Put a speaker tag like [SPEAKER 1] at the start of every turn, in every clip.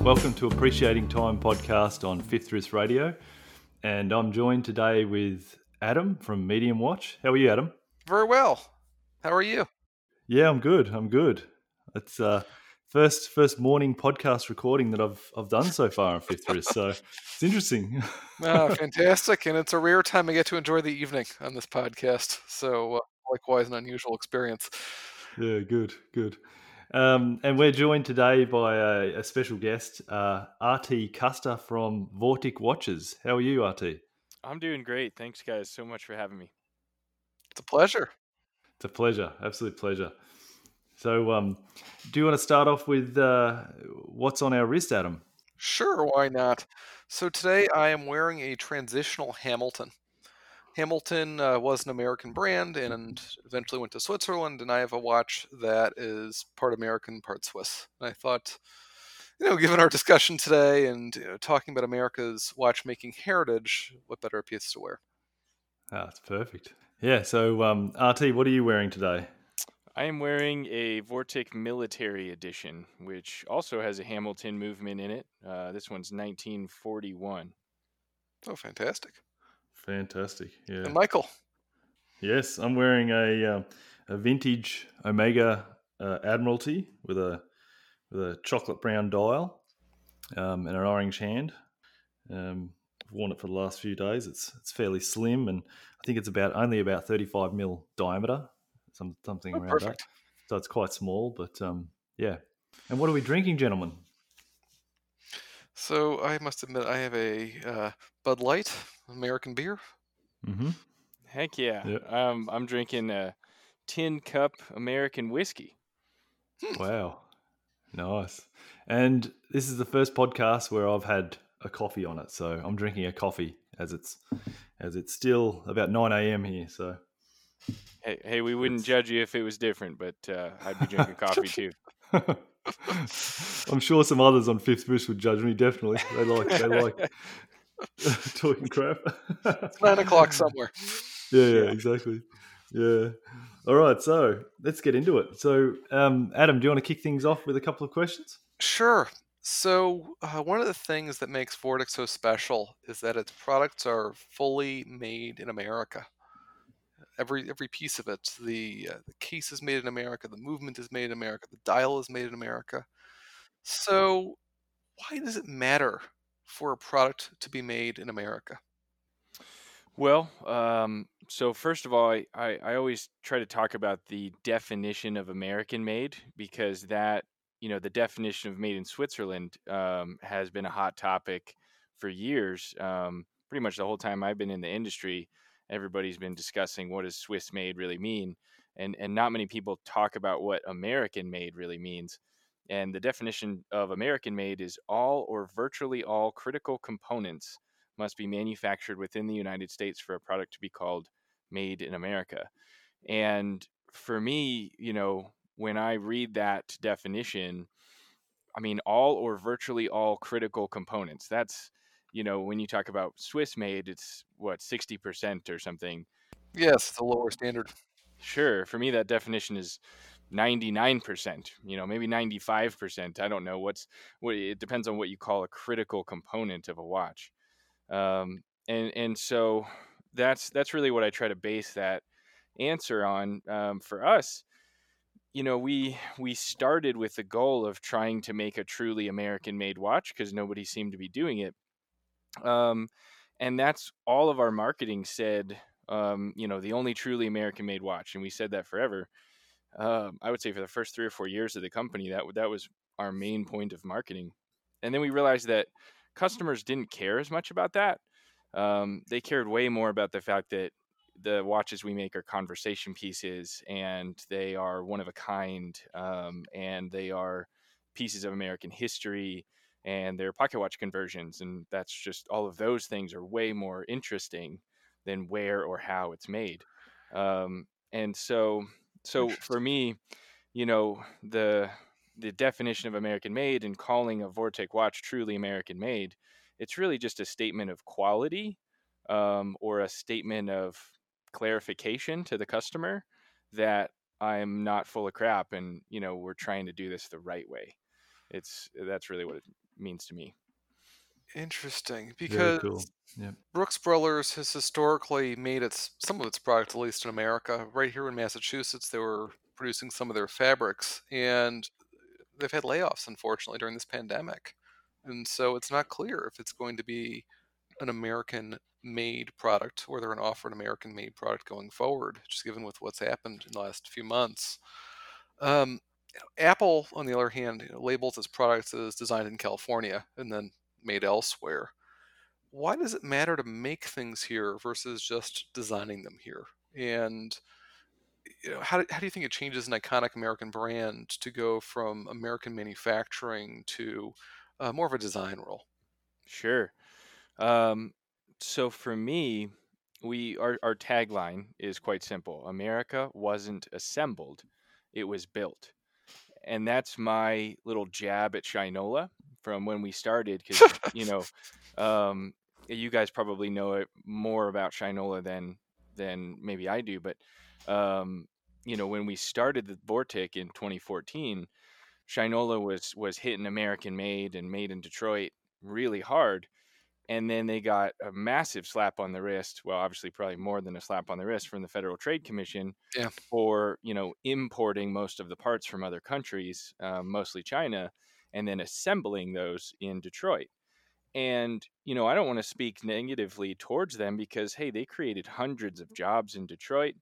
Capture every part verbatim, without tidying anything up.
[SPEAKER 1] Welcome to Appreciating Time podcast on Fifth Wrist Radio. And I'm joined today with Adam from Medium Watch. How are you, Adam?
[SPEAKER 2] Very well. How are you?
[SPEAKER 1] Yeah, I'm good. I'm good. It's uh first first morning podcast recording that I've I've done so far on Fifth Wrist, so it's interesting.
[SPEAKER 2] Ah, fantastic. And it's a rare time I get to enjoy the evening on this podcast. So, uh, likewise, an unusual experience.
[SPEAKER 1] Yeah, good, good. Um, and we're joined today by a, a special guest, uh, R T Custer from Vortic Watches. How are you, R T?
[SPEAKER 3] I'm doing great. Thanks, guys, so much for having me.
[SPEAKER 2] It's a pleasure.
[SPEAKER 1] It's a pleasure, absolute pleasure. So, um, do you want to start off with uh, what's on our wrist, Adam?
[SPEAKER 2] Sure, why not? So, today I am wearing a transitional Hamilton. Hamilton uh, was an American brand and eventually went to Switzerland, and I have a watch that is part American, part Swiss. And I thought, you know, given our discussion today and you know, talking about America's watchmaking heritage, what better a piece to wear?
[SPEAKER 1] Ah, that's perfect. Yeah, so um, R T, what are you wearing today?
[SPEAKER 3] I am wearing a Vortic Military Edition, which also has a Hamilton movement in it. Uh, this one's nineteen forty-one.
[SPEAKER 2] Oh, fantastic.
[SPEAKER 1] Fantastic, yeah.
[SPEAKER 2] And Michael?
[SPEAKER 1] Yes, I'm wearing a um, a vintage Omega uh, Admiralty with a with a chocolate brown dial um, and an orange hand. Um, I've worn it for the last few days. It's it's fairly slim, and I think it's about only about thirty-five mil diameter, some something
[SPEAKER 2] Oh,
[SPEAKER 1] around
[SPEAKER 2] perfect.
[SPEAKER 1] that. So it's quite small, but um, yeah. And what are we drinking, gentlemen?
[SPEAKER 2] So I must admit, I have a uh, Bud Light American beer.
[SPEAKER 1] Mm-hmm.
[SPEAKER 3] Heck yeah.
[SPEAKER 1] Yep.
[SPEAKER 3] Um, I'm drinking a Tin Cup American whiskey.
[SPEAKER 1] Wow, nice. And this is the first podcast where I've had a coffee on it, so I'm drinking a coffee as it's as it's still about nine a.m. here. So
[SPEAKER 3] Hey, hey, we wouldn't
[SPEAKER 1] it's...
[SPEAKER 3] judge you if it was different, but uh, I'd be drinking coffee too.
[SPEAKER 1] I'm sure some others on Fifth Wrist would judge me. Definitely, they like they like talking crap.
[SPEAKER 2] It's nine o'clock somewhere.
[SPEAKER 1] Yeah, yeah,
[SPEAKER 3] Yeah.
[SPEAKER 1] exactly. Yeah. All right, so let's get into it. So, um, Adam, do you want to kick things off with a couple of questions?
[SPEAKER 2] Sure. So uh, one of the things that makes Vortic so special is that its products are fully made in America. Every every piece of it, the uh, the case is made in America, the movement is made in America, the dial is made in America. So why does it matter for a product to be made in America?
[SPEAKER 3] Well, um, so first of all, I, I, I always try to talk about the definition of American made because that, you know, the definition of made in Switzerland um, has been a hot topic for years. Um, pretty much the whole time I've been in the industry, everybody's been discussing what does Swiss made really mean. And, and not many people talk about what American made really means. And the definition of American made is all or virtually all critical components must be manufactured within the United States for a product to be called made in America. And for me, you know, when I read that definition, I mean, all or virtually all critical components. That's, you know, when you talk about Swiss made, it's what, sixty percent or something.
[SPEAKER 2] Yes, it's a lower standard.
[SPEAKER 3] Sure. For me, that definition is ninety-nine percent, you know, maybe ninety-five percent. I don't know what's what it depends on what you call a critical component of a watch. Um, and and so that's that's really what I try to base that answer on. Um, for us, you know, we we started with the goal of trying to make a truly American-made watch because nobody seemed to be doing it. Um, and that's all of our marketing said. Um, you know, the only truly American-made watch, and we said that forever. Um, I would say for the first three or four years of the company, that that was our main point of marketing. And then we realized that customers didn't care as much about that. Um, they cared way more about the fact that the watches we make are conversation pieces and they are one of a kind, um, and they are pieces of American history and they're pocket watch conversions. And that's just all of those things are way more interesting than where or how it's made. Um, and so, so for me, you know, the the definition of American made and calling a Vortic watch truly American made, it's really just a statement of quality, um, or a statement of clarification to the customer that I'm not full of crap and, you know, we're trying to do this the right way. It's that's really what it means to me.
[SPEAKER 2] Interesting,
[SPEAKER 1] Very
[SPEAKER 2] because
[SPEAKER 1] cool. Yep.
[SPEAKER 2] Brooks Brothers has historically made its some of its products, at least in America. Right here in Massachusetts, they were producing some of their fabrics, and they've had layoffs, unfortunately, during this pandemic. And so it's not clear if it's going to be an American-made product or they're going to offer an American-made product going forward, just given with what's happened in the last few months. Um, Apple, on the other hand, you know, labels its products as designed in California and then made elsewhere. Why does it matter to make things here versus just designing them here? And you know, how, do- how do you think it changes an iconic American brand to go from American manufacturing to uh, more of a design role?
[SPEAKER 3] Sure. Um, so for me, we our our tagline is quite simple. America wasn't assembled, it was built. And that's my little jab at Shinola from when we started, because you know, um, you guys probably know it more about Shinola than than maybe I do, but um, you know, when we started the Vortic in twenty fourteen, Shinola was was hitting American made and made in Detroit really hard, and then they got a massive slap on the wrist. Well, obviously, probably more than a slap on the wrist from the Federal Trade Commission
[SPEAKER 2] Yeah.
[SPEAKER 3] for you know importing most of the parts from other countries, uh, mostly China, and then assembling those in Detroit. And you know, I don't want to speak negatively towards them because hey, they created hundreds of jobs in Detroit,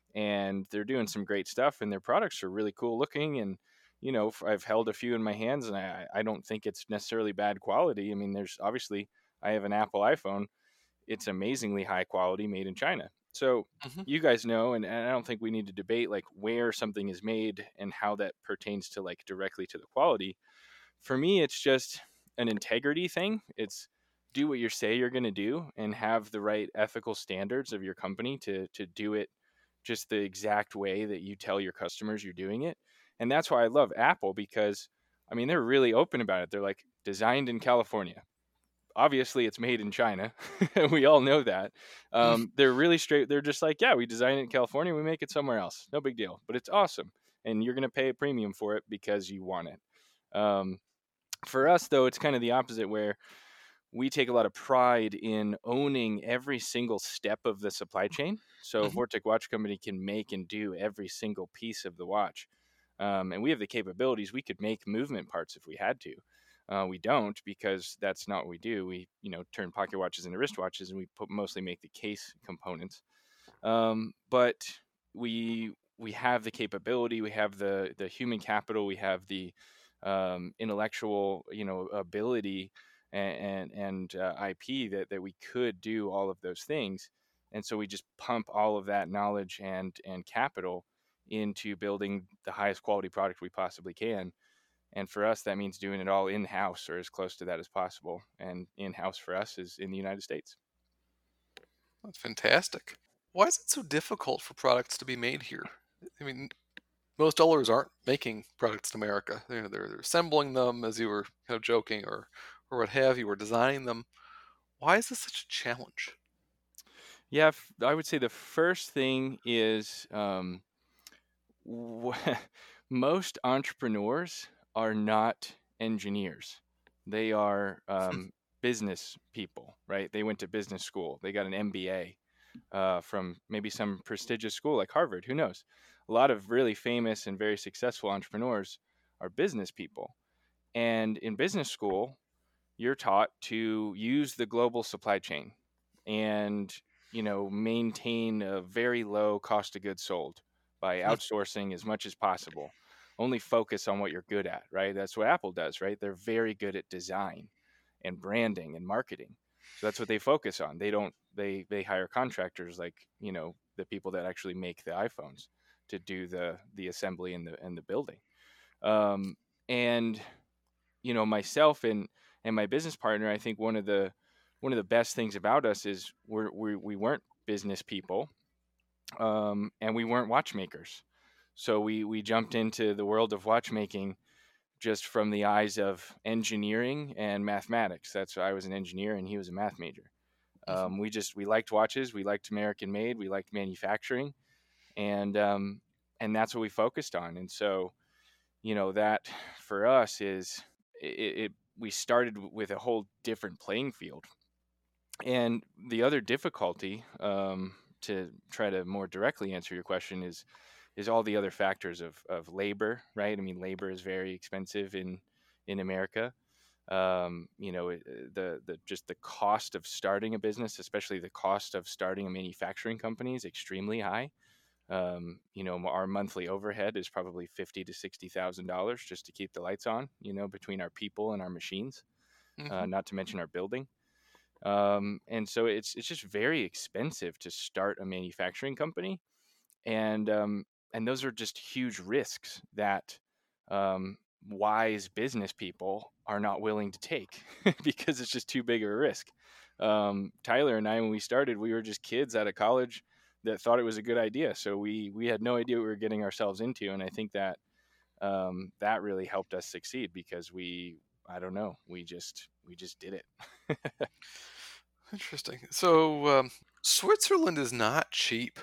[SPEAKER 3] and they're doing some great stuff, and their products are really cool looking. And you know, f- I've held a few in my hands, and I, I don't think it's necessarily bad quality. I mean, there's obviously I have an Apple iPhone, it's amazingly high quality, made in China. So
[SPEAKER 2] Hmm.
[SPEAKER 3] you guys know, and, and I don't think we need to debate like where something is made and how that pertains to like directly to the quality. For me, it's just an integrity thing. It's do what you say you're going to do and have the right ethical standards of your company to to do it just the exact way that you tell your customers you're doing it. And that's why I love Apple, because I mean, they're really open about it. They're like designed in California, obviously it's made in China. We all know that. Um, they're really straight. They're just like, yeah, we design it in California, we make it somewhere else. No big deal, but it's awesome. And you're going to pay a premium for it because you want it. Um, for us, though, it's kind of the opposite, where we take a lot of pride in owning every single step of the supply chain. So
[SPEAKER 2] Hmm.
[SPEAKER 3] Vortic Watch Company can make and do every single piece of the watch. Um, and we have the capabilities. We could make movement parts if we had to. Uh, we don't, because that's not what we do. We, you know, turn pocket watches into wristwatches, and we put, mostly make the case components. Um, but we we have the capability. We have the the human capital. We have the um, intellectual, you know, ability and and, and uh, I P that that we could do all of those things. And so we just pump all of that knowledge and and capital into building the highest quality product we possibly can. And for us, that means doing it all in house or as close to that as possible. And in house for us is in the United States.
[SPEAKER 2] That's fantastic. Why is it so difficult for products to be made here? I mean, most dollars aren't making products in America. They're, they're, they're assembling them, as you were kind of joking, or or what have you, or designing them. Why is this such a challenge?
[SPEAKER 3] Yeah, f- I would say the first thing is um, most entrepreneurs are not engineers. They are um, business people, right? They went to business school. They got an M B A uh, from maybe some prestigious school like Harvard. Who knows? A lot of really famous and very successful entrepreneurs are business people. And in business school, you're taught to use the global supply chain and you know maintain a very low cost of goods sold by outsourcing as much as possible. Only focus on what you're good at, right? That's what Apple does, right? They're very good at design and branding and marketing, so that's what they focus on. They don't they they hire contractors, like you know the people that actually make the iPhones, to do the the assembly and the and the building. um and you know myself and and my business partner, I think one of the one of the best things about us is we're, we we weren't business people, um, and we weren't watchmakers. So we we jumped into the world of watchmaking just from the eyes of engineering and mathematics. That's why I was an engineer and he was a math major.
[SPEAKER 2] Mhm.
[SPEAKER 3] Um, we just we liked watches, we liked American made, we liked manufacturing, and um, and that's what we focused on. And so you know that for us is it, it we started with a whole different playing field. And the other difficulty, um, to try to more directly answer your question, is is all the other factors of of labor, right? I mean, labor is very expensive in in America. Um, you know, it, uh, the the just the cost of starting a business, especially the cost of starting a manufacturing company, is extremely high. Um, you know, our monthly overhead is probably fifty to sixty thousand dollars just to keep the lights on. You know, between our people and our machines, uh,
[SPEAKER 2] Hmm.
[SPEAKER 3] not to mention our building. Um, and so it's it's just very expensive to start a manufacturing company, and um, and those are just huge risks that um, wise business people are not willing to take because it's just too big of a risk. Um, Tyler and I, when we started, we were just kids out of college that thought it was a good idea, so we we had no idea what we were getting ourselves into, and I think that um, that really helped us succeed because we I don't know we just we just did it.
[SPEAKER 2] Interesting. So um, Switzerland is not cheap.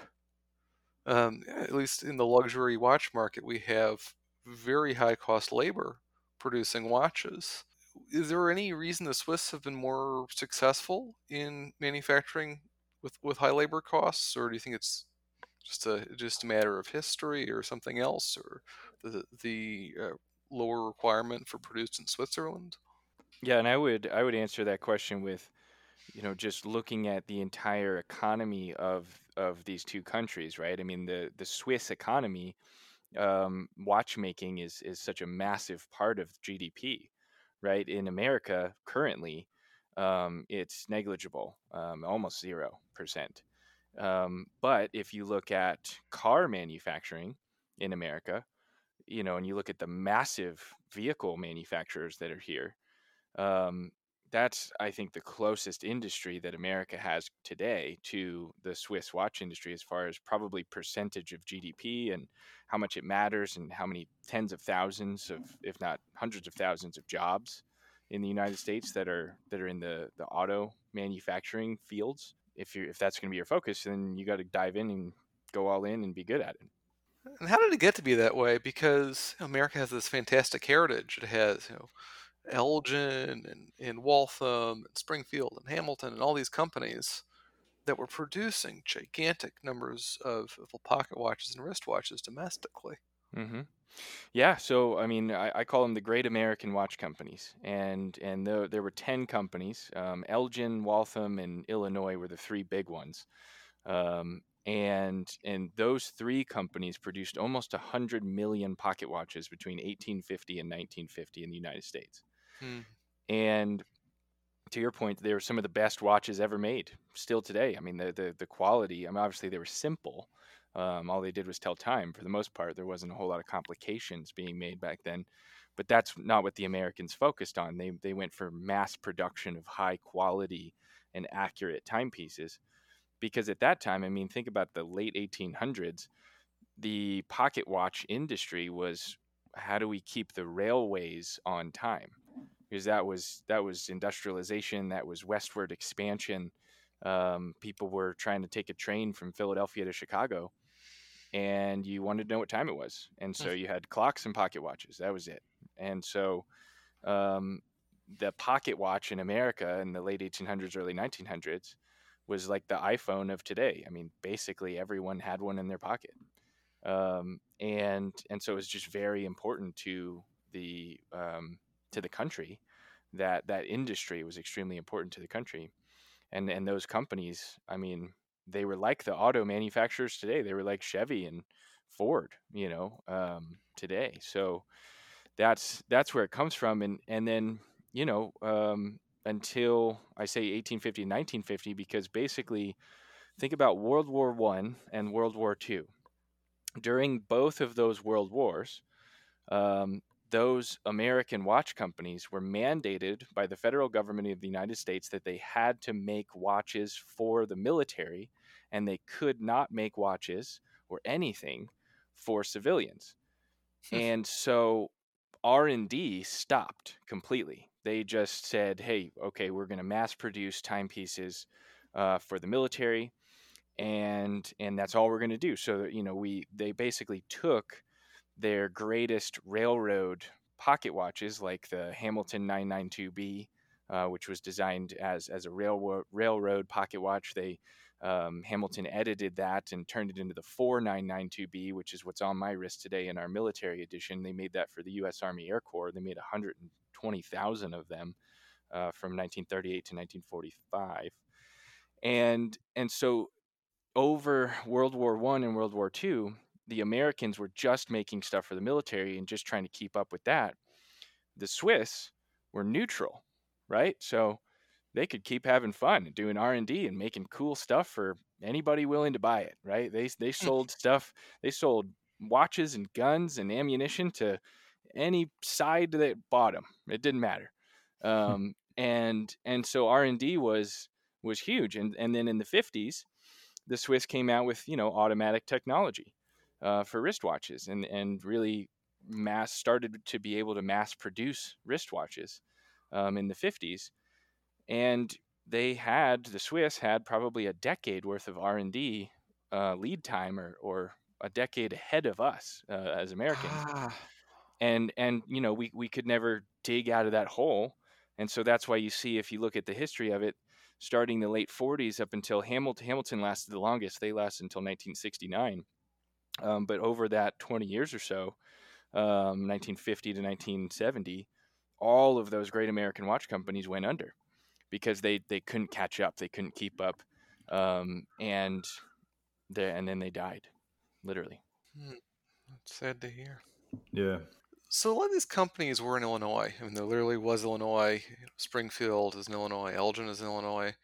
[SPEAKER 2] Um, at least in the luxury watch market, we have very high cost labor producing watches. Is there any reason the Swiss have been more successful in manufacturing with, with high labor costs, or do you think it's just a just a matter of history or something else, or the the uh, lower requirement for produced in Switzerland?
[SPEAKER 3] Yeah, and I would I would answer that question with, you know, just looking at the entire economy of of these two countries, right? I mean, the the Swiss economy, um, watchmaking is is such a massive part of G D P, right? In America currently, um, it's negligible, um, almost zero percent. Um, but if you look at car manufacturing in America, you know, and you look at the massive vehicle manufacturers that are here, um, that's, I think, the closest industry that America has today to the Swiss watch industry, as far as probably percentage of G D P and how much it matters, and how many tens of thousands of, if not hundreds of thousands of jobs in the United States that are that are in the the auto manufacturing fields. If you if that's going to be your focus, then you got to dive in and go all in and be good at it.
[SPEAKER 2] And how did it get to be that way? Because America has this fantastic heritage. It has, you know, Elgin and, and Waltham and Springfield and Hamilton and all these companies that were producing gigantic numbers of, of pocket watches and wristwatches domestically.
[SPEAKER 3] hmm Yeah, so I mean, I, I call them the Great American Watch Companies, and and the, there were ten companies. Um, Elgin, Waltham, and Illinois were the three big ones, um, and and those three companies produced almost a hundred million pocket watches between eighteen fifty and nineteen fifty in the United States.
[SPEAKER 2] Hmm.
[SPEAKER 3] And to your point, they were some of the best watches ever made, still today. I mean, the the, the quality. I mean, obviously they were simple. Um, all they did was tell time for the most part. There wasn't a whole lot of complications being made back then, but that's not what the Americans focused on. They they went for mass production of high quality and accurate timepieces, because at that time, I mean, think about the late eighteen hundreds. The pocket watch industry was, how do we keep the railways on time? Because that was that was industrialization, that was westward expansion. Um, people were trying to take a train from Philadelphia to Chicago, and you wanted to know what time it was, and so you had clocks and pocket watches. That was it. And so um, the pocket watch in America in the late eighteen hundreds, early nineteen hundreds was like the iPhone of today. I mean, basically everyone had one in their pocket, um, and and so it was just very important to the um, to the country, that that industry was extremely important to the country, and and those companies, I mean, they were like the auto manufacturers today. They were like Chevy and Ford, you know, um, today. So that's that's where it comes from, and and then, you know, um, until I say eighteen fifty, nineteen fifty, because basically think about World War One and World War Two. During both of those world wars, um, those American watch companies were mandated by the federal government of the United States that they had to make watches for the military, and they could not make watches or anything for civilians. And so R and D stopped completely. They just said, "Hey, okay, we're going to mass produce timepieces uh, for the military, and and that's all we're going to do." So, you know, we they basically took their greatest railroad pocket watches like the Hamilton nine ninety-two B, uh, which was designed as as a railroad railroad pocket watch. They um, Hamilton edited that and turned it into the four nine ninety-two B, which is what's on my wrist today in our military edition. They made that for the U S Army Air Corps. They made one hundred twenty thousand of them uh, from nineteen thirty-eight to nineteen forty-five, and and so over World War One and World War Two, the Americans were just making stuff for the military and just trying to keep up with that. The Swiss were neutral, right? So they could keep having fun and doing R and D and making cool stuff for anybody willing to buy it, right? They they sold stuff. They sold watches and guns and ammunition to any side that bought them. It didn't matter. Um, and and so R and D was was huge. And and then in the fifties, the Swiss came out with, you know, automatic technology uh, for wristwatches, and and really mass started to be able to mass produce wristwatches um, in the fifties. And they had the Swiss had probably a decade worth of R and D uh, lead time, or or a decade ahead of us uh, as Americans.
[SPEAKER 2] Ah,
[SPEAKER 3] And and you know, we we could never dig out of that hole. And so that's why you see, if you look at the history of it, starting the late forties up until Hamilton Hamilton lasted the longest. They lasted until nineteen sixty-nine. Um, but over that twenty years or so, um, nineteen fifty to nineteen seventy, all of those great American watch companies went under because they they couldn't catch up, they couldn't keep up, um, and they, and then they died, literally.
[SPEAKER 2] hmm, that's sad to hear.
[SPEAKER 1] Yeah.
[SPEAKER 2] So a lot of these companies were in Illinois. I mean, there literally was Illinois. You know, Springfield is in Illinois. Elgin is in Illinois.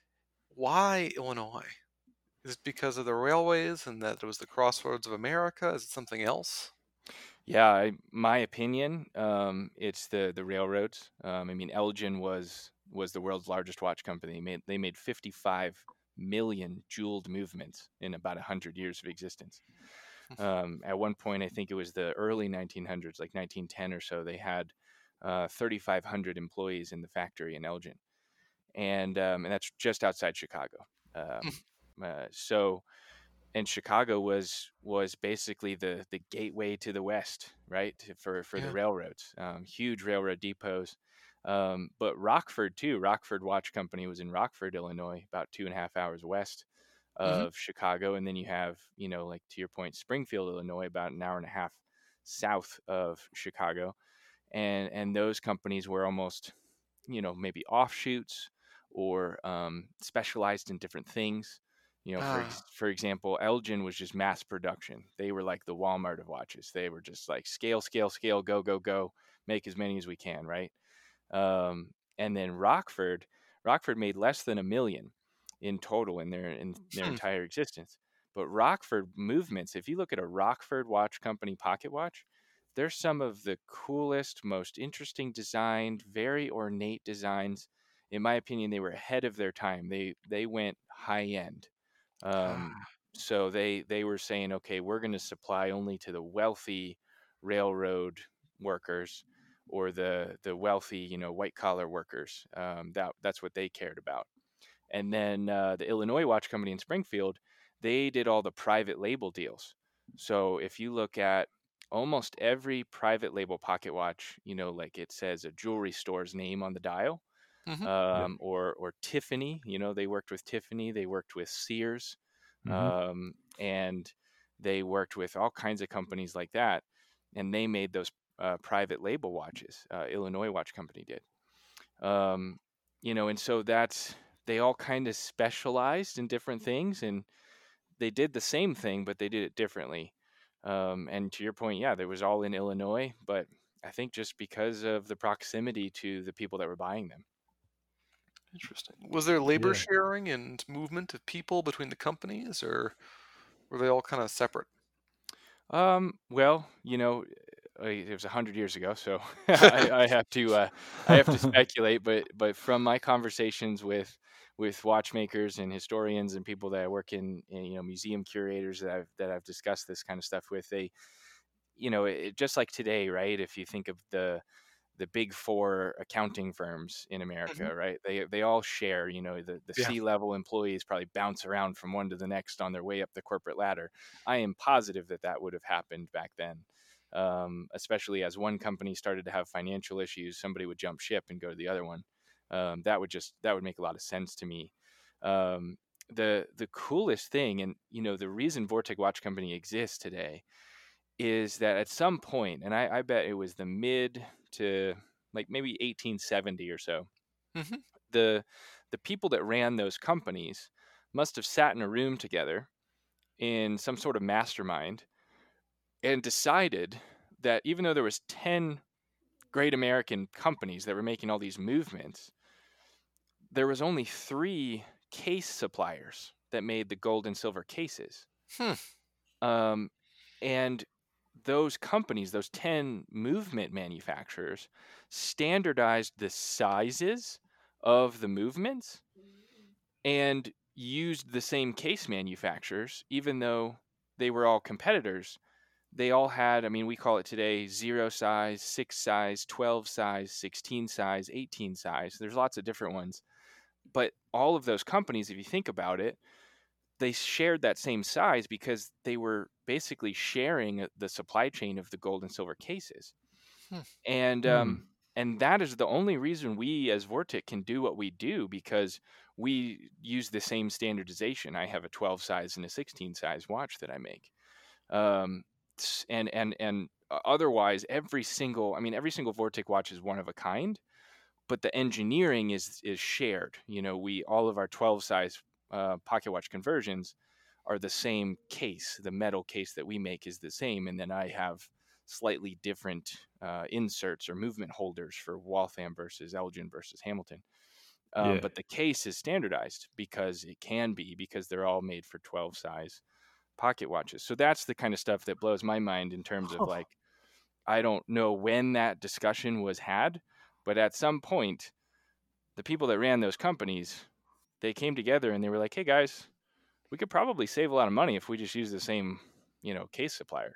[SPEAKER 2] Why Illinois? Is it because of the railways and that it was the crossroads of America? Is it something else?
[SPEAKER 3] Yeah, I, my opinion, um, it's the the railroads. Um, I mean, Elgin was was the world's largest watch company. They made, they made fifty-five million jeweled movements in about one hundred years of existence. Um, at one point, I think it was the early nineteen hundreds, like nineteen ten or so, they had uh, thirty-five hundred employees in the factory in Elgin. And, um, and that's just outside Chicago. Um, uh, so, and Chicago was was basically the the gateway to the West, right? For for the
[SPEAKER 2] Yeah.
[SPEAKER 3] railroads, um, huge railroad depots. Um, but Rockford too. Rockford Watch Company was in Rockford, Illinois, about two and a half hours west
[SPEAKER 2] hmm
[SPEAKER 3] of Chicago. And then you have, you know, like to your point, Springfield, Illinois, about an hour and a half south of Chicago. And and those companies were almost, you know, maybe offshoots or um, specialized in different things. You know, for
[SPEAKER 2] Ah,
[SPEAKER 3] ex- for example, Elgin was just mass production. They were like the Walmart of watches. They were just like scale, scale, scale, go, go, go, make as many as we can, right? Um, and then Rockford, Rockford made less than a million in total in their in their
[SPEAKER 2] hmm.
[SPEAKER 3] entire existence. But Rockford movements, if you look at a Rockford Watch Company pocket watch, they're some of the coolest, most interesting designed, very ornate designs. In my opinion, they were ahead of their time. They they went high end. Um,
[SPEAKER 2] Ah,
[SPEAKER 3] so they they were saying, okay, we're going to supply only to the wealthy railroad workers or the the wealthy, you know, white collar workers. Um, that that's what they cared about. And then uh, the Illinois Watch Company in Springfield, they did all the private label deals. So if you look at almost every private label pocket watch, you know, like it says a jewelry store's name on the dial,
[SPEAKER 2] hmm
[SPEAKER 1] Yeah.
[SPEAKER 3] um, or or Tiffany. You know, they worked with Tiffany, they worked with Sears,
[SPEAKER 1] Mm-hmm.
[SPEAKER 3] um, and they worked with all kinds of companies like that, and they made those uh, private label watches. Uh, Illinois Watch Company did. Um, you know, and so that's they all kind of specialized in different things, and they did the same thing, but they did it differently. Um, and to your point, yeah, there was all in Illinois, but I think just because of the proximity to the people that were buying them.
[SPEAKER 2] Interesting. Was there labor
[SPEAKER 1] Yeah.
[SPEAKER 2] sharing and movement of people between the companies, or were they all kind of separate?
[SPEAKER 3] Um, well, you know, uh, it was a hundred years ago, so I, I have to uh, I have to speculate. But but from my conversations with with watchmakers and historians and people that I work in, in you know, museum curators that I've that I've discussed this kind of stuff with, they, you know, it, just like today, right? If you think of the the big four accounting firms in
[SPEAKER 2] hmm
[SPEAKER 3] America, right? They they all share, you know, the, the
[SPEAKER 2] Yeah.
[SPEAKER 3] C-level employees probably bounce around from one to the next on their way up the corporate ladder. I am positive that that would have happened back then. Um, especially as one company started to have financial issues, somebody would jump ship and go to the other one. Um, that would just that would make a lot of sense to me. Um, the the coolest thing, and you know, the reason Vortec Watch Company exists today is that at some point, and I, I bet it was the mid to like maybe eighteen seventy or so,
[SPEAKER 2] hmm
[SPEAKER 3] the the people that ran those companies must have sat in a room together in some sort of mastermind and decided that even though there was ten great American companies that were making all these movements, there was only three case suppliers that made the gold and silver cases.
[SPEAKER 2] Hmm.
[SPEAKER 3] Um, and those companies, those ten movement manufacturers, standardized the sizes of the movements and used the same case manufacturers, even though they were all competitors. They all had, I mean, we call it today zero size, six size, twelve size, sixteen size, eighteen size. There's lots of different ones. But all of those companies, if you think about it, they shared that same size because they were basically sharing the supply chain of the gold and silver cases.
[SPEAKER 2] Hmm.
[SPEAKER 3] And
[SPEAKER 1] Hmm.
[SPEAKER 3] um, and that is the only reason we as Vortic can do what we do, because we use the same standardization. I have a twelve size and a sixteen size watch that I make. Um, s- and and and uh, otherwise, every single, I mean, every single Vortic watch is one of a kind, but the engineering is is shared. You know, we all of our twelve size uh, pocket watch conversions are the same case. The metal case that we make is the same, and then I have slightly different uh, inserts or movement holders for Waltham versus Elgin versus Hamilton. Um,
[SPEAKER 1] Yeah.
[SPEAKER 3] but the case is standardized because it can be, because they're all made for twelve size pocket watches. So that's the kind of stuff that blows my mind in terms of like, I don't know when that discussion was had, but at some point, the people that ran those companies, they came together and they were like, hey guys, we could probably save a lot of money if we just use the same, you know, case supplier.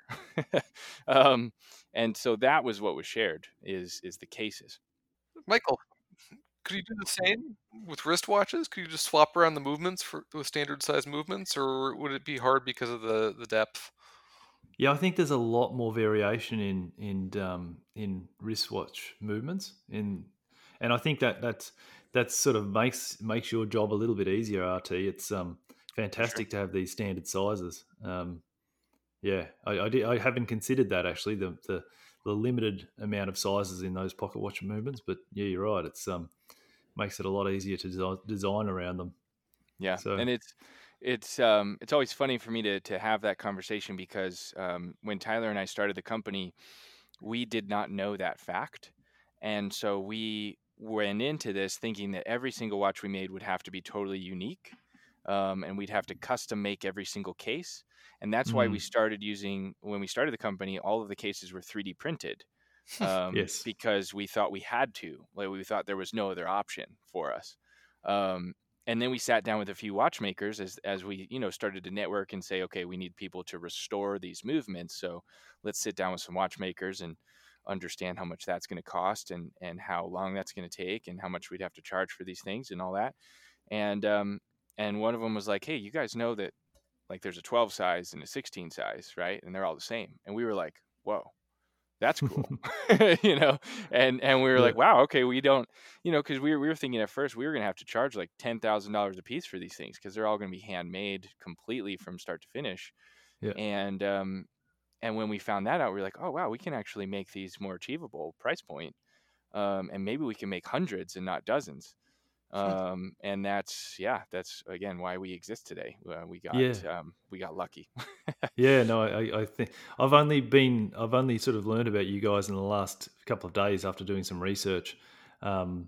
[SPEAKER 3] um, and so that was what was shared is is the cases.
[SPEAKER 2] Michael, could you do the same with wristwatches? Could you just swap around the movements for with standard size movements, or would it be hard because of the the depth?
[SPEAKER 1] Yeah, I think there's a lot more variation in in um, in wristwatch movements. In and I think that that's that sort of makes makes your job a little bit easier. R T, it's um
[SPEAKER 3] For sure.
[SPEAKER 1] fantastic to have these standard sizes. Um, yeah, I I, did, I haven't considered that actually, the, the the limited amount of sizes in those pocket watch movements. But yeah, you're right. It's um makes it a lot easier to desi- design around them.
[SPEAKER 3] Yeah,
[SPEAKER 1] So
[SPEAKER 3] and it's it's um it's always funny for me to to have that conversation because um when Tyler and I started the company, we did not know that fact. And so we went into this thinking that every single watch we made would have to be totally unique. Um, and we'd have to custom make every single case. And that's why we
[SPEAKER 1] mm,
[SPEAKER 3] started using, when we started the company, all of the cases were three D printed, um,
[SPEAKER 1] yes,
[SPEAKER 3] because we thought we had to. Like, we thought there was no other option for us. Um, and then we sat down with a few watchmakers as as we, you know, started to network and say, okay, we need people to restore these movements. So let's sit down with some watchmakers and understand how much that's going to cost, and and how long that's going to take, and how much we'd have to charge for these things and all that. And um and one of them was like, hey, you guys know that like there's a twelve size and a sixteen size, right? And they're all the same. And we were like, whoa, that's cool. you know, and and we were
[SPEAKER 1] yeah,
[SPEAKER 3] like, wow, okay, we don't, you know, because we were, we were thinking at first we were going to have to charge like ten thousand dollars a piece for these things, because they're all going to be handmade completely from start to finish.
[SPEAKER 1] yeah.
[SPEAKER 3] And um and when we found that out, we were like, oh wow, we can actually make these more achievable price point. Um, and maybe we can make hundreds and not dozens. Um, and that's, yeah, that's again why we exist today. Uh, we got
[SPEAKER 1] Yeah,
[SPEAKER 3] um, we got lucky.
[SPEAKER 1] yeah, no, I, I think I've only been, I've only sort of learned about you guys in the last couple of days after doing some research, um,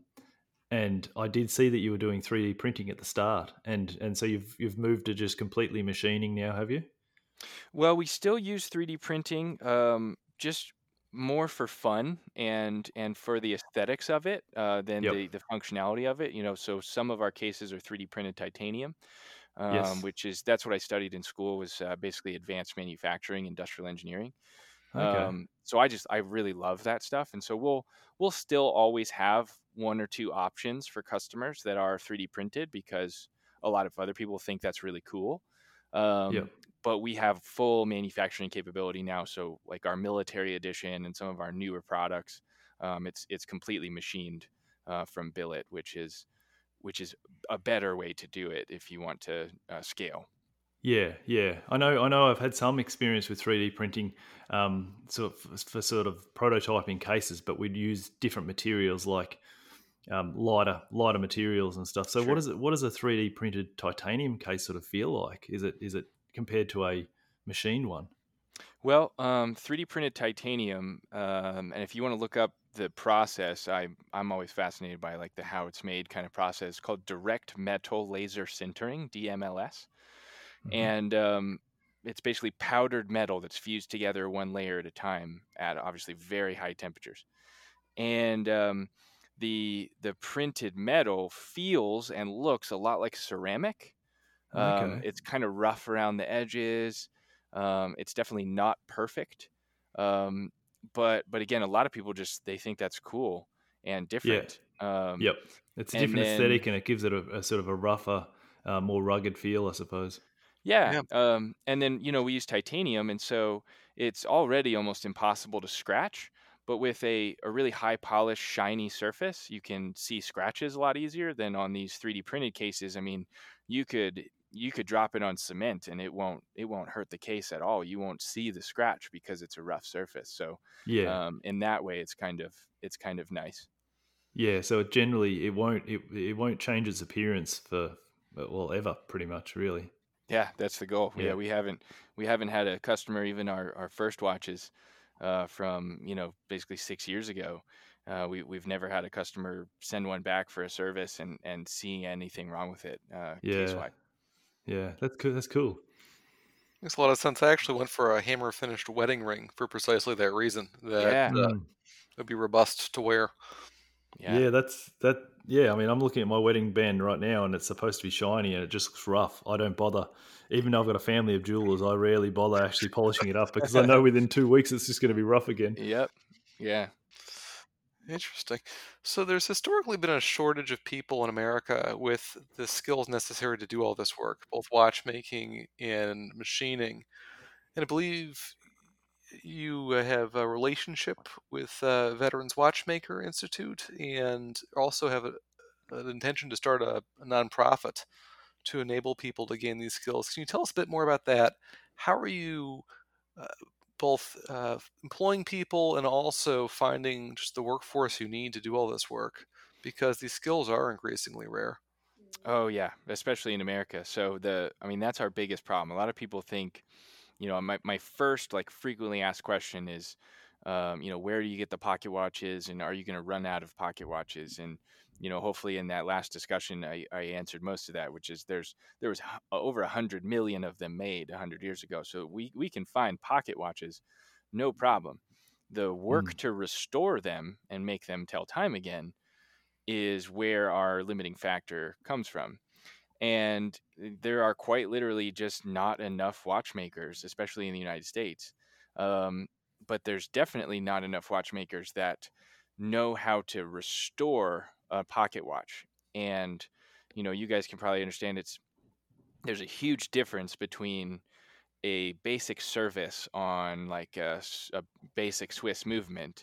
[SPEAKER 1] and I did see that you were doing three D printing at the start, and and so you've you've moved to just completely machining now, have you?
[SPEAKER 3] Well, we still use three D printing, um, just more for fun and and for the aesthetics of it, uh, than
[SPEAKER 1] Yep.
[SPEAKER 3] the the functionality of it. You know, so some of our cases are three D printed titanium, um,
[SPEAKER 1] Yes.
[SPEAKER 3] which is that's what I studied in school, was uh, basically advanced manufacturing, industrial engineering.
[SPEAKER 1] Okay.
[SPEAKER 3] Um, so I just I really love that stuff, and so we'll we'll still always have one or two options for customers that are three D printed, because a lot of other people think that's really cool. Um,
[SPEAKER 1] Yep.
[SPEAKER 3] but we have full manufacturing capability now. So like our military edition and some of our newer products, um, it's it's completely machined uh, from billet, which is which is a better way to do it if you want to uh, scale.
[SPEAKER 1] Yeah, yeah. I know. I know. I've had some experience with three D printing, um, sort of for, for sort of prototyping cases, but we'd use different materials like um, lighter, lighter materials and stuff. So, what
[SPEAKER 3] Sure.
[SPEAKER 1] is it? What does a three D printed titanium case sort of feel like? Is it is it compared to a machined one?
[SPEAKER 3] Well, um, three D printed titanium, um, and if you want to look up the process, I I'm always fascinated by like the how it's made kind of process. It's called direct metal laser sintering, D M L S,
[SPEAKER 1] Hmm.
[SPEAKER 3] and um, it's basically powdered metal that's fused together one layer at a time at obviously very high temperatures. And um, the the printed metal feels and looks a lot like ceramic. Um,
[SPEAKER 1] Okay.
[SPEAKER 3] it's kind of rough around the edges. Um, it's definitely not perfect. Um, but but again, a lot of people just they think that's cool and
[SPEAKER 1] Yeah.
[SPEAKER 3] different. Um,
[SPEAKER 1] Yep. It's a
[SPEAKER 3] and
[SPEAKER 1] different
[SPEAKER 3] then
[SPEAKER 1] aesthetic, and it gives it a, a sort of a rougher, uh, more rugged feel, I suppose.
[SPEAKER 3] yeah,
[SPEAKER 2] Yeah.
[SPEAKER 3] um, and then you know we use titanium, and so it's already almost impossible to scratch. But with a, a really high polished, shiny surface, you can see scratches a lot easier than on these three D printed cases. I mean, you could you could drop it on cement and it won't it won't hurt the case at all. You won't see the scratch because it's a rough surface. So
[SPEAKER 1] Yeah.
[SPEAKER 3] um, in that way, it's kind of it's kind of nice.
[SPEAKER 1] Yeah. So it generally it won't it, it won't change its appearance for well ever, pretty much, really.
[SPEAKER 3] Yeah, that's the goal. Yeah,
[SPEAKER 1] Yeah.
[SPEAKER 3] we haven't we haven't had a customer even our our first watches uh, from you know basically six years ago. Uh, we we've never had a customer send one back for a service and and see anything wrong with it uh, case
[SPEAKER 1] Yeah.
[SPEAKER 3] wise.
[SPEAKER 1] Yeah. That's cool. That's cool.
[SPEAKER 2] Makes a lot of sense. I actually went for a hammer finished wedding ring for precisely that reason. That
[SPEAKER 3] Yeah,
[SPEAKER 2] uh,
[SPEAKER 1] Mm.
[SPEAKER 2] would be robust to wear.
[SPEAKER 3] yeah,
[SPEAKER 1] Yeah, that's that. Yeah, I mean, I'm looking at my wedding band right now, and it's supposed to be shiny, and it just looks rough. I don't bother, even though I've got a family of jewelers. I rarely bother actually polishing it up because I know within two weeks it's just going to be rough again.
[SPEAKER 3] yep, yeah.
[SPEAKER 2] Interesting. So there's historically been a shortage of people in America with the skills necessary to do all this work, both watchmaking and machining. And I believe you uh, have a relationship with uh, Veterans Watchmaker Institute and also have a, an intention to start a, a nonprofit to enable people to gain these skills. Can you tell us a bit more about that? How are you uh, both uh, employing people and also finding just the workforce you need to do all this work? Because these skills are increasingly rare.
[SPEAKER 3] Oh yeah, especially in America. So the I mean that's our biggest problem. A lot of people think you know, my, my first like frequently asked question is, um, you know, where do you get the pocket watches and are you going to run out of pocket watches? And, you know, hopefully in that last discussion, I, I answered most of that, which is there's, there was h- over a hundred million of them made a hundred years ago. So we, we can find pocket watches, no problem. The work
[SPEAKER 1] Mm.
[SPEAKER 3] to restore them and make them tell time again is where our limiting factor comes from. And eh, there are quite literally just not enough watchmakers, especially in the United States. Um, but there's definitely not enough watchmakers that know how to restore a pocket watch. And you know, you guys can probably understand it's there's a huge difference between a basic service on like a, s- a basic Swiss movement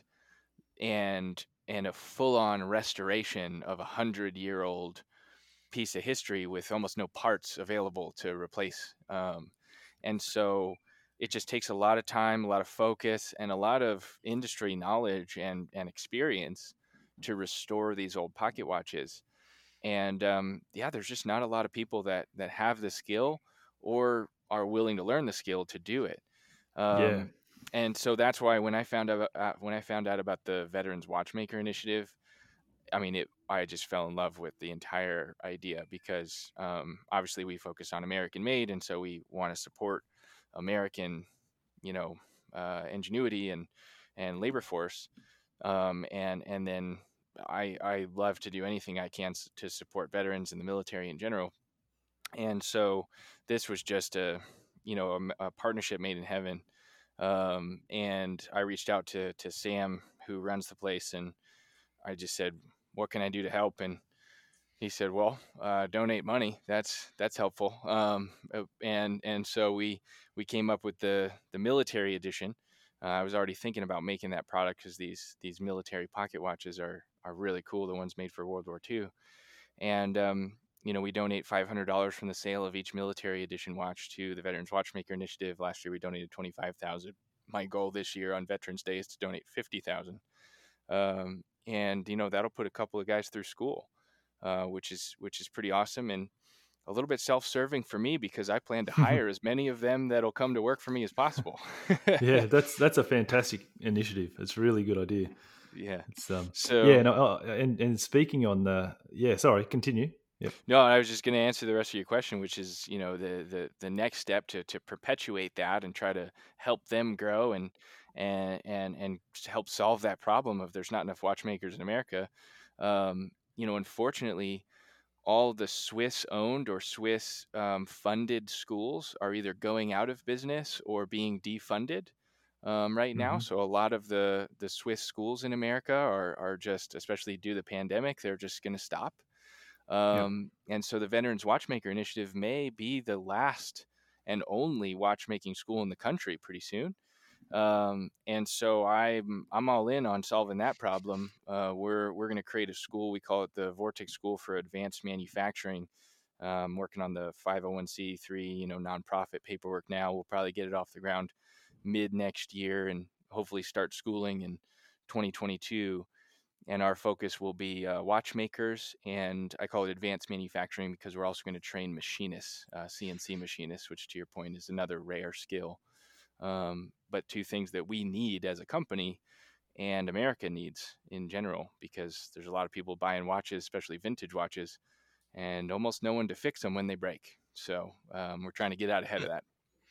[SPEAKER 3] and and a full-on restoration of a hundred year old piece of history with almost no parts available to replace. Um, and so it just takes a lot of time, a lot of focus, and a lot of industry knowledge and, and experience to restore these old pocket watches. And um, yeah, there's just not a lot of people that that have the skill or are willing to learn the skill to do it.
[SPEAKER 1] Yeah.
[SPEAKER 3] Um, and so that's why when I found out uh, when I found out about the Veterans Watchmaker Initiative, I mean, it. I just fell in love with the entire idea because um, obviously we focus on American made, and so we want to support American, you know, uh, ingenuity and and labor force. Um, and and then I I love to do anything I can s- to support veterans and the military in general. And so this was just a you know a, m- a partnership made in heaven. Um, and I reached out to to Sam who runs the place and I just said, "What can I do to help?" And he said, "Well, uh, donate money. That's that's helpful." Um, uh, and and so we we came up with the the military edition. Uh, I was already thinking about making that product because these these military pocket watches are are really cool. The ones made for World War Two, and um, you know, we donate five hundred dollars from the sale of each military edition watch to the Veterans Watchmaker Initiative. Last year, we donated twenty-five thousand. My goal this year on Veterans Day is to donate fifty thousand. Um, and you know, that'll put a couple of guys through school, uh, which is which is pretty awesome and a little bit self-serving for me because I plan to hire as many of them that'll come to work for me as possible.
[SPEAKER 1] Yeah, that's that's a fantastic initiative. It's a really good idea.
[SPEAKER 3] Yeah.
[SPEAKER 1] It's um yeah,
[SPEAKER 3] So
[SPEAKER 1] no, oh, and and speaking on the yeah, sorry, continue. Yep.
[SPEAKER 3] no, I was just going to answer the rest of your question, which is, you know, the the the next step to to perpetuate that and try to help them grow and and and and to help solve that problem of there's not enough watchmakers in America. Um, you know, unfortunately, all the Swiss owned or Swiss um, funded schools are either going out of business or being defunded um, right now.
[SPEAKER 1] Mm-hmm.
[SPEAKER 3] So a lot of the the Swiss schools in America are are just, especially due to the pandemic, they're just going to stop.
[SPEAKER 1] Yep.
[SPEAKER 3] Um, and so the Veterans Watchmaker Initiative may be the last and only watchmaking school in the country pretty soon. Um, and so I'm I'm all in on solving that problem. Uh, we're we're going to create a school. We call it the Vortex School for Advanced Manufacturing. Um, working on the five oh one c three, you know, nonprofit paperwork now. We'll probably get it off the ground mid next year and hopefully start schooling in twenty twenty-two. And our focus will be uh, watchmakers, and I call it advanced manufacturing because we're also going to train machinists, uh, C N C machinists, which to your point is another rare skill. Um, but two things that we need as a company and America needs in general, because there's a lot of people buying watches, especially vintage watches, and almost no one to fix them when they break. So um, we're trying to get out ahead of that.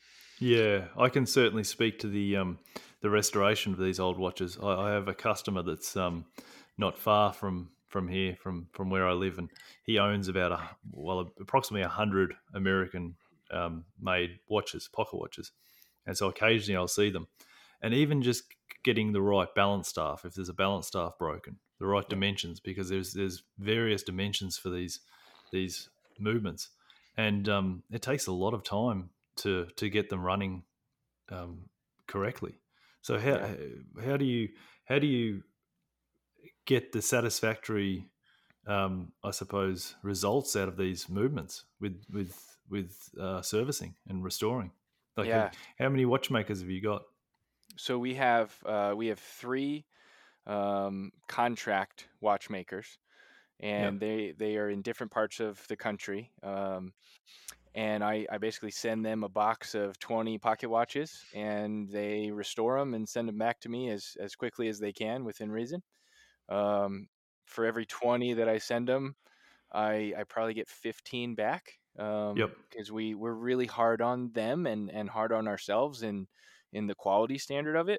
[SPEAKER 1] Yeah, I can certainly speak to the um, the restoration of these old watches. I, I have a customer that's um, not far from from here, from from where I live, and he owns about a well, approximately a hundred American um, made watches, pocket watches, and so occasionally I'll see them, and even just getting the right balance staff, if there's a balance staff broken, the right
[SPEAKER 3] Yeah.
[SPEAKER 1] dimensions, because there's there's various dimensions for these these movements, and um, it takes a lot of time to to get them running um, correctly. So how
[SPEAKER 3] Yeah.
[SPEAKER 1] how do you how do you get the satisfactory, um, I suppose, results out of these movements with with with uh, servicing and restoring? Like, have,
[SPEAKER 3] Yeah.
[SPEAKER 1] how many watchmakers have you got?
[SPEAKER 3] So we have uh, we have three um, contract watchmakers,
[SPEAKER 1] Yep.
[SPEAKER 3] and they they are in different parts of the country. Um, and I, I basically send them a box of twenty pocket watches, and they restore them and send them back to me as as quickly as they can within reason. Um, for every twenty that I send them, I I probably get fifteen back um,
[SPEAKER 1] Yep.
[SPEAKER 3] because we we're really hard on them and and hard on ourselves in in the quality standard of it.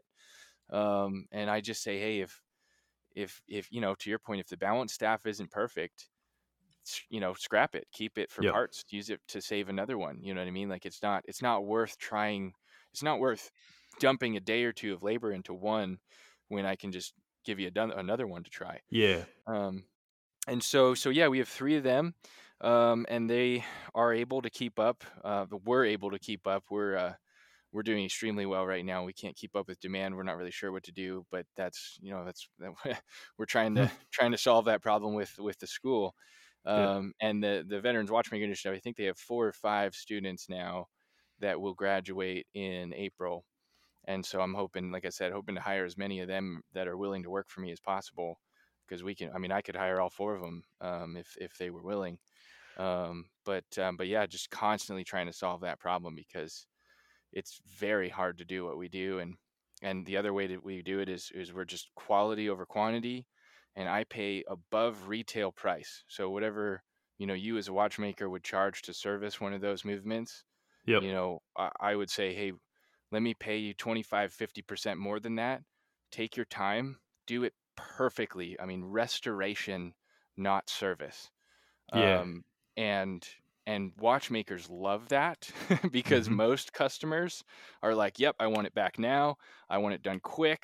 [SPEAKER 3] Um, and I just say, hey, if if if you know, to your point, if the balance staff isn't perfect, you know, scrap it, keep it for
[SPEAKER 1] Yep.
[SPEAKER 3] parts, use it to save another one. You know what I mean? Like it's not it's not worth trying. It's not worth dumping a day or two of labor into one when I can just give you a done, another one to try.
[SPEAKER 1] Yeah.
[SPEAKER 3] Um, and so so yeah, we have three of them, um, and they are able to keep up. Uh, we're able to keep up. We're uh, we're doing extremely well right now. We can't keep up with demand. We're not really sure what to do, but that's you know that's we're trying to trying to solve that problem with with the school.
[SPEAKER 1] Yeah.
[SPEAKER 3] Um, and the the Veterans Watchmaker Initiative, I think they have four or five students now that will graduate in April. And so I'm hoping, like I said, hoping to hire as many of them that are willing to work for me as possible, because we can. I mean, I could hire all four of them um, if if they were willing. Um, but um, but yeah, just constantly trying to solve that problem because it's very hard to do what we do. And and the other way that we do it is is we're just quality over quantity, and I pay above retail price. So whatever you know you as a watchmaker would charge to service one of those movements,
[SPEAKER 1] Yep.
[SPEAKER 3] you know, I, I would say, hey, let me pay you twenty-five, fifty percent more than that. Take your time, do it perfectly. I mean, restoration, not service.
[SPEAKER 1] Yeah.
[SPEAKER 3] Um, and and watchmakers love that because
[SPEAKER 1] Hmm.
[SPEAKER 3] most customers are like, "Yep, I want it back now. I want it done quick.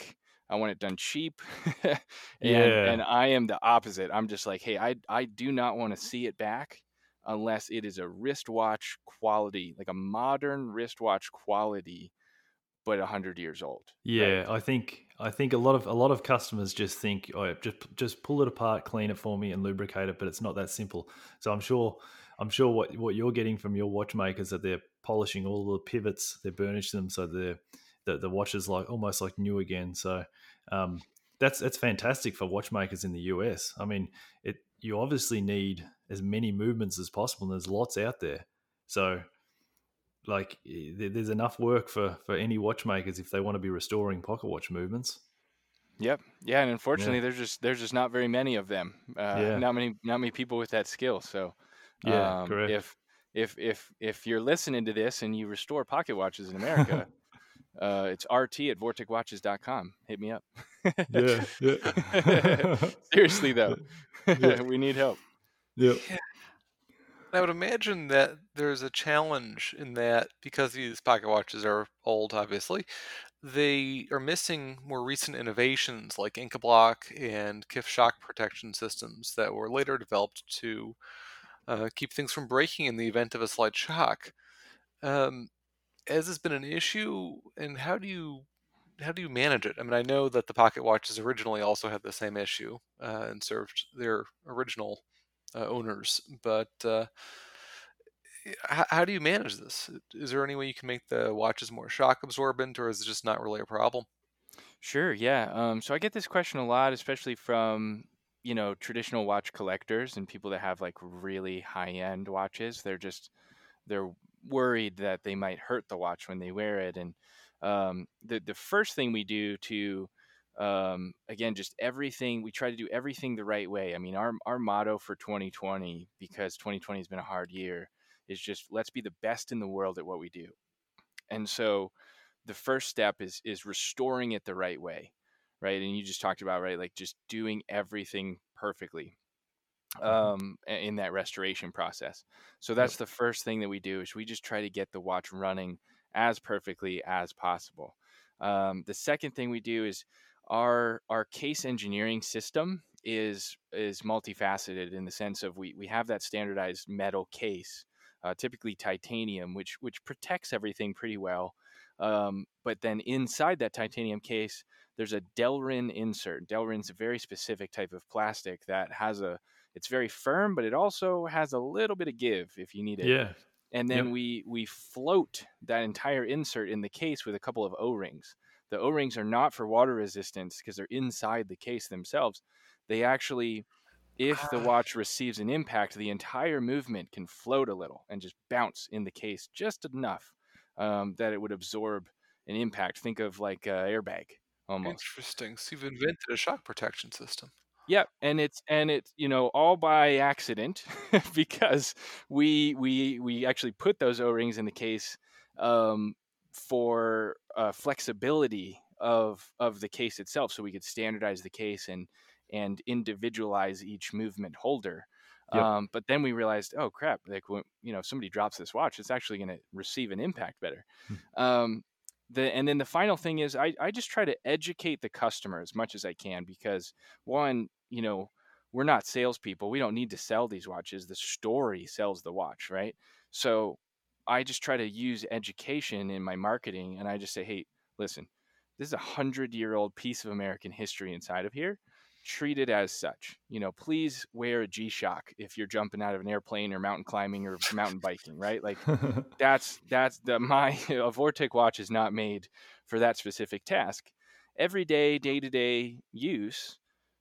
[SPEAKER 3] I want it done cheap. and
[SPEAKER 1] Yeah.
[SPEAKER 3] and I am the opposite. I'm just like, hey, I I do not want to see it back unless it is a wristwatch quality, like a modern wristwatch quality, but a hundred years old, right?
[SPEAKER 1] Yeah, I think I think a lot of a lot of customers just think, oh, just just pull it apart, clean it for me, and lubricate it. But it's not that simple. So I'm sure I'm sure what what you're getting from your watchmakers that they're polishing all the pivots, they're burnishing them so they're the the watch is like almost like new again. So um, that's that's fantastic for watchmakers in the U S. I mean, it you obviously need as many movements as possible, and there's lots out there. So like there's enough work for for any watchmakers if they want to be restoring pocket watch movements.
[SPEAKER 3] Yep. Yeah, and
[SPEAKER 1] Yeah,
[SPEAKER 3] unfortunately, there's just there's just not very many of them. Uh,
[SPEAKER 1] yeah,
[SPEAKER 3] not many not many people with that skill. So,
[SPEAKER 1] yeah,
[SPEAKER 3] um,
[SPEAKER 1] correct.
[SPEAKER 3] if if if if you're listening to this and you restore pocket watches in America, uh, it's R T at vortic watches dot com. Hit me up.
[SPEAKER 1] Yeah, yeah.
[SPEAKER 3] Seriously though,
[SPEAKER 1] Yeah,
[SPEAKER 3] we need help.
[SPEAKER 1] yeah,
[SPEAKER 2] Yeah. I would imagine that there's a challenge in that because these pocket watches are old, obviously, they are missing more recent innovations like Inca Block and K I F shock protection systems that were later developed to uh, keep things from breaking in the event of a slight shock. Um, has this been an issue, and how do you how do you manage it? I mean, I know that the pocket watches originally also had the same issue uh, and served their original uh, owners, but uh, how, how do you manage this? Is there any way you can make the watches more shock absorbent, or is it just not really a problem?
[SPEAKER 3] Sure, yeah. Um, so I get this question a lot, especially from, you know, traditional watch collectors and people that have like really high-end watches. They're just they're worried that they might hurt the watch when they wear it. And um, the the first thing we do to um, again, just everything we try to do everything the right way. I mean, our our motto for twenty twenty, because twenty twenty has been a hard year, is just let's be the best in the world at what we do. And so the first step is is restoring it the right way, right? And you just talked about, right, like just doing everything perfectly
[SPEAKER 1] Mhm.
[SPEAKER 3] um in that restoration process. So
[SPEAKER 1] Yep.
[SPEAKER 3] that's the first thing that we do, is we just try to get the watch running as perfectly as possible. Um, the second thing we do is our our case engineering system is is multifaceted in the sense of we we have that standardized metal case, uh, typically titanium, which which protects everything pretty well. Um, but then inside that titanium case, there's a Delrin insert. Delrin's a very specific type of plastic that has a it's very firm, but it also has a little bit of give if you need it.
[SPEAKER 1] Yeah.
[SPEAKER 3] And then
[SPEAKER 1] Yep.
[SPEAKER 3] we we float that entire insert in the case with a couple of O-rings. The O-rings are not for water resistance because they're inside the case themselves. They actually, if the
[SPEAKER 2] Ah,
[SPEAKER 3] watch receives an impact, the entire movement can float a little and just bounce in the case just enough um, that it would absorb an impact. Think of like an airbag almost.
[SPEAKER 2] interesting. So you've invented a shock protection system.
[SPEAKER 3] Yep, and it's and it's you know all by accident because we we we actually put those O-rings in the case um, for uh, flexibility of of the case itself, so we could standardize the case and and individualize each movement holder.
[SPEAKER 1] Yep.
[SPEAKER 3] Um, but then we realized, oh crap! Like when you know if somebody drops this watch, it's actually going to receive an impact better.
[SPEAKER 1] Hmm.
[SPEAKER 3] Um, the and then the final thing is I I just try to educate the customer as much as I can because one, you know, we're not salespeople. We don't need to sell these watches. The story sells the watch, right? So I just try to use education in my marketing, and I just say, hey, listen, this is a hundred year old piece of American history inside of here. Treat it as such. You know, please wear a G Shock if you're jumping out of an airplane or mountain climbing or mountain biking, right? Like that's that's the my a Vortic watch is not made for that specific task. Everyday, day to day use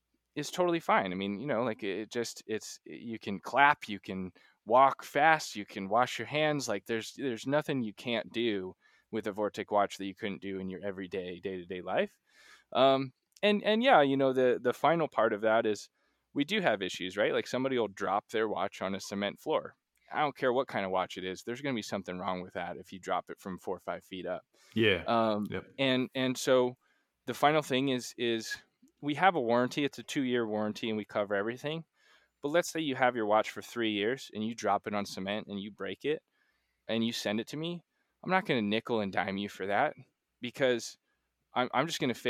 [SPEAKER 3] is totally fine. I mean, you know, like it just it's you can clap, you can walk fast, you can wash your hands. Like there's there's nothing you can't do with a Vortic watch that you couldn't do in your everyday day to day life. Um, and and yeah, you know, the the final part of that is we do have issues, right? Like somebody will drop their watch on a cement floor. I don't care what kind of watch it is. There's going to be something wrong with that if you drop it from four or five feet up.
[SPEAKER 1] Yeah.
[SPEAKER 3] Um,
[SPEAKER 1] Yep.
[SPEAKER 3] and and so the final thing is is we have a warranty. It's a two year warranty, and we cover everything. But let's say you have your watch for three years and you drop it on cement and you break it and you send it to me. I'm not going to nickel and dime you for that because I'm I'm just going to fix it.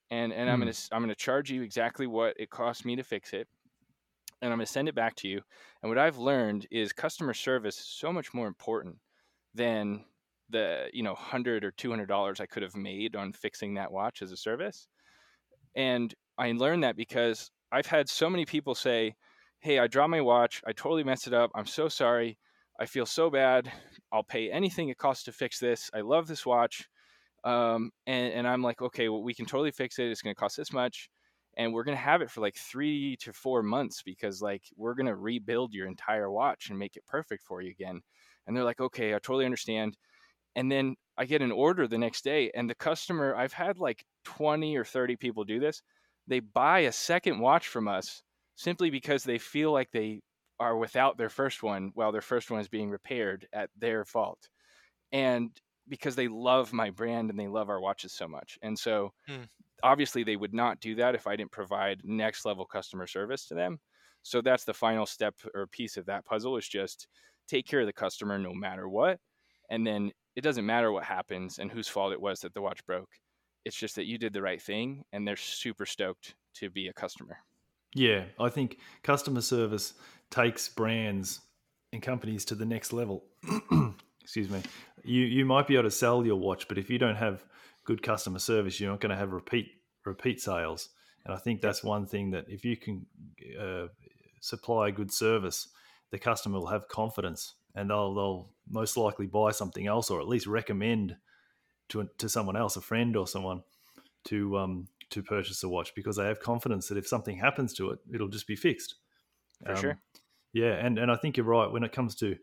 [SPEAKER 3] and and I'm
[SPEAKER 1] Hmm.
[SPEAKER 3] gonna I'm gonna charge you exactly what it cost me to fix it, and I'm gonna send it back to you. And what I've learned is customer service is so much more important than the you know hundred or two hundred dollars I could have made on fixing that watch as a service. And I learned that because I've had so many people say, "Hey, I dropped my watch. I totally messed it up. I'm so sorry. I feel so bad. I'll pay anything it costs to fix this. I love this watch." Um, and, and I'm like, "Okay, well, we can totally fix it. It's going to cost this much. And we're going to have it for like three to four months because like we're going to rebuild your entire watch and make it perfect for you again." And they're like, "Okay, I totally understand." And then I get an order the next day, and the customer, I've had like twenty or thirty people do this. They buy a second watch from us simply because they feel like they are without their first one while their first one is being repaired at their fault. And because they love my brand and they love our watches so much. And so
[SPEAKER 2] Hmm.
[SPEAKER 3] obviously they would not do that if I didn't provide next level customer service to them. So that's the final step or piece of that puzzle, is just take care of the customer no matter what. And then it doesn't matter what happens and whose fault it was that the watch broke. It's just that you did the right thing and they're super stoked to be a customer.
[SPEAKER 1] Yeah, I think customer service takes brands and companies to the next level. Excuse me. You you might be able to sell your watch, but if you don't have good customer service, you're not going to have repeat repeat sales. And I think
[SPEAKER 3] Yep.
[SPEAKER 1] that's one thing, that if you can uh, supply good service, the customer will have confidence, and they'll they'll most likely buy something else, or at least recommend to to someone else, a friend or someone, to um to purchase a watch, because they have confidence that if something happens to it, it'll just be fixed.
[SPEAKER 3] For
[SPEAKER 1] Um,
[SPEAKER 3] sure.
[SPEAKER 1] yeah, and and I think you're right when it comes to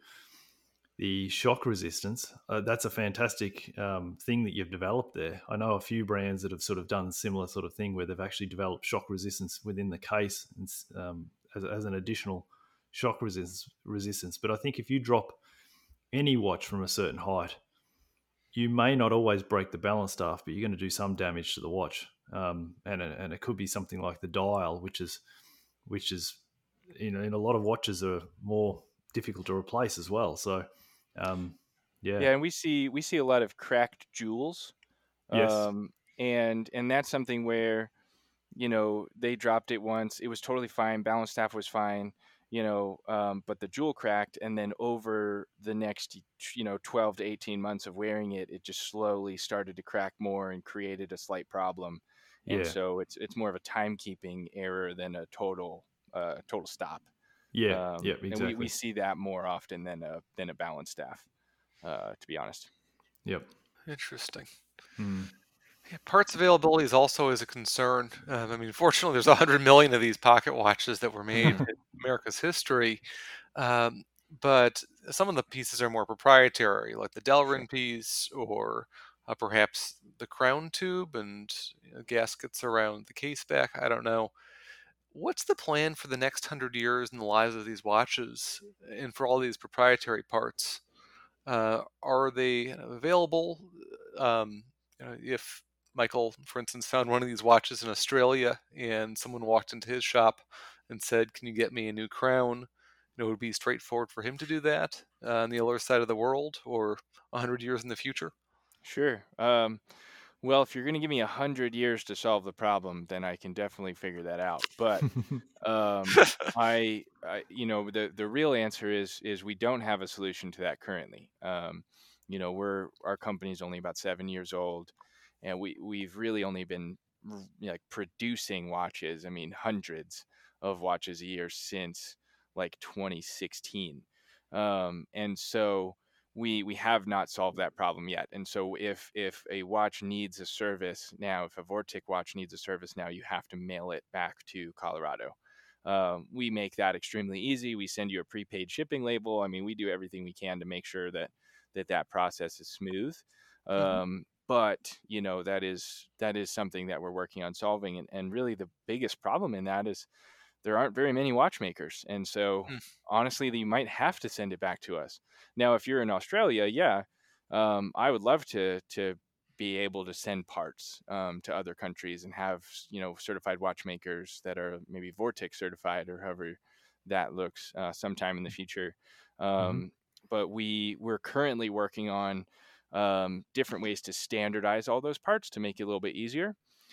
[SPEAKER 1] the shock resistance. Uh, that's a fantastic um, thing that you've developed there. I know a few brands that have sort of done a similar sort of thing where they've actually developed shock resistance within the case, and, um, as, as an additional shock resistance. Resistance, but I think if you drop any watch from a certain height, you may not always break the balance staff, but you're going to do some damage to the watch. Um, and and it could be something like the dial, which is which is you know in a lot of watches are more difficult to replace as well. So, um, yeah,
[SPEAKER 3] Yeah, and we see we see a lot of cracked jewels.
[SPEAKER 1] yes,
[SPEAKER 3] Um, and and that's something where you know, they dropped it once. It was totally fine. Balance staff was fine, you know, um, but the jewel cracked. And then over the next, you know, twelve to eighteen months of wearing it, it just slowly started to crack more and created a slight problem. And
[SPEAKER 1] yeah,
[SPEAKER 3] so it's, it's more of a timekeeping error than a total, uh, total stop.
[SPEAKER 1] yeah, yeah,
[SPEAKER 3] Um, and we, we
[SPEAKER 1] exactly,
[SPEAKER 3] see that more often than a, than a balance staff, uh, to be honest.
[SPEAKER 1] yep.
[SPEAKER 2] Interesting.
[SPEAKER 1] Mm.
[SPEAKER 2] Yeah, parts availability is also is a concern. Um, I mean, fortunately, there's a hundred million of these pocket watches that were made
[SPEAKER 3] Mhm.
[SPEAKER 2] in America's history, um, but some of the pieces are more proprietary, like the
[SPEAKER 3] Sure.
[SPEAKER 2] Delrin piece, or uh, perhaps the crown tube and you know, gaskets around the case back. I don't know. What's the plan for the next hundred years in the lives of these watches, and for all these proprietary parts? Uh, are they available? Um, you know, if Michael, for instance, found one of these watches in Australia and someone walked into his shop and said, "Can you get me a new crown?" You know, it would be straightforward for him to do that uh, on the other side of the world or a hundred years in the future.
[SPEAKER 3] Sure. Um, well, if you're going to give me a hundred years to solve the problem, then I can definitely figure that out. But um, I, I, you know, the the real answer is is we don't have a solution to that currently. Um, you know, we're our company's only about seven years old, and we we've really only been r- like producing watches. I mean, hundreds of watches a year since like twenty sixteen, um, and so we we have not solved that problem yet. And so if if a watch needs a service now, if a Vortic watch needs a service now, you have to mail it back to Colorado. Um, we make that extremely easy. We send you a prepaid shipping label. I mean, we do everything we can to make sure that that that process is smooth.
[SPEAKER 2] Hmm.
[SPEAKER 3] Um, but you know that is that is something that we're working on solving. And, and really the biggest problem in that is there aren't very many watchmakers. And so honestly, you might have to send it back to us. Now, if you're in Australia, yeah, um, I would love to to be able to send parts um, to other countries and have you know certified watchmakers that are maybe Vortex certified or however that looks uh, sometime in the future.
[SPEAKER 1] Hmm.
[SPEAKER 3] Um, but we we're currently working on um, different ways to standardize all those parts to make it a little bit easier.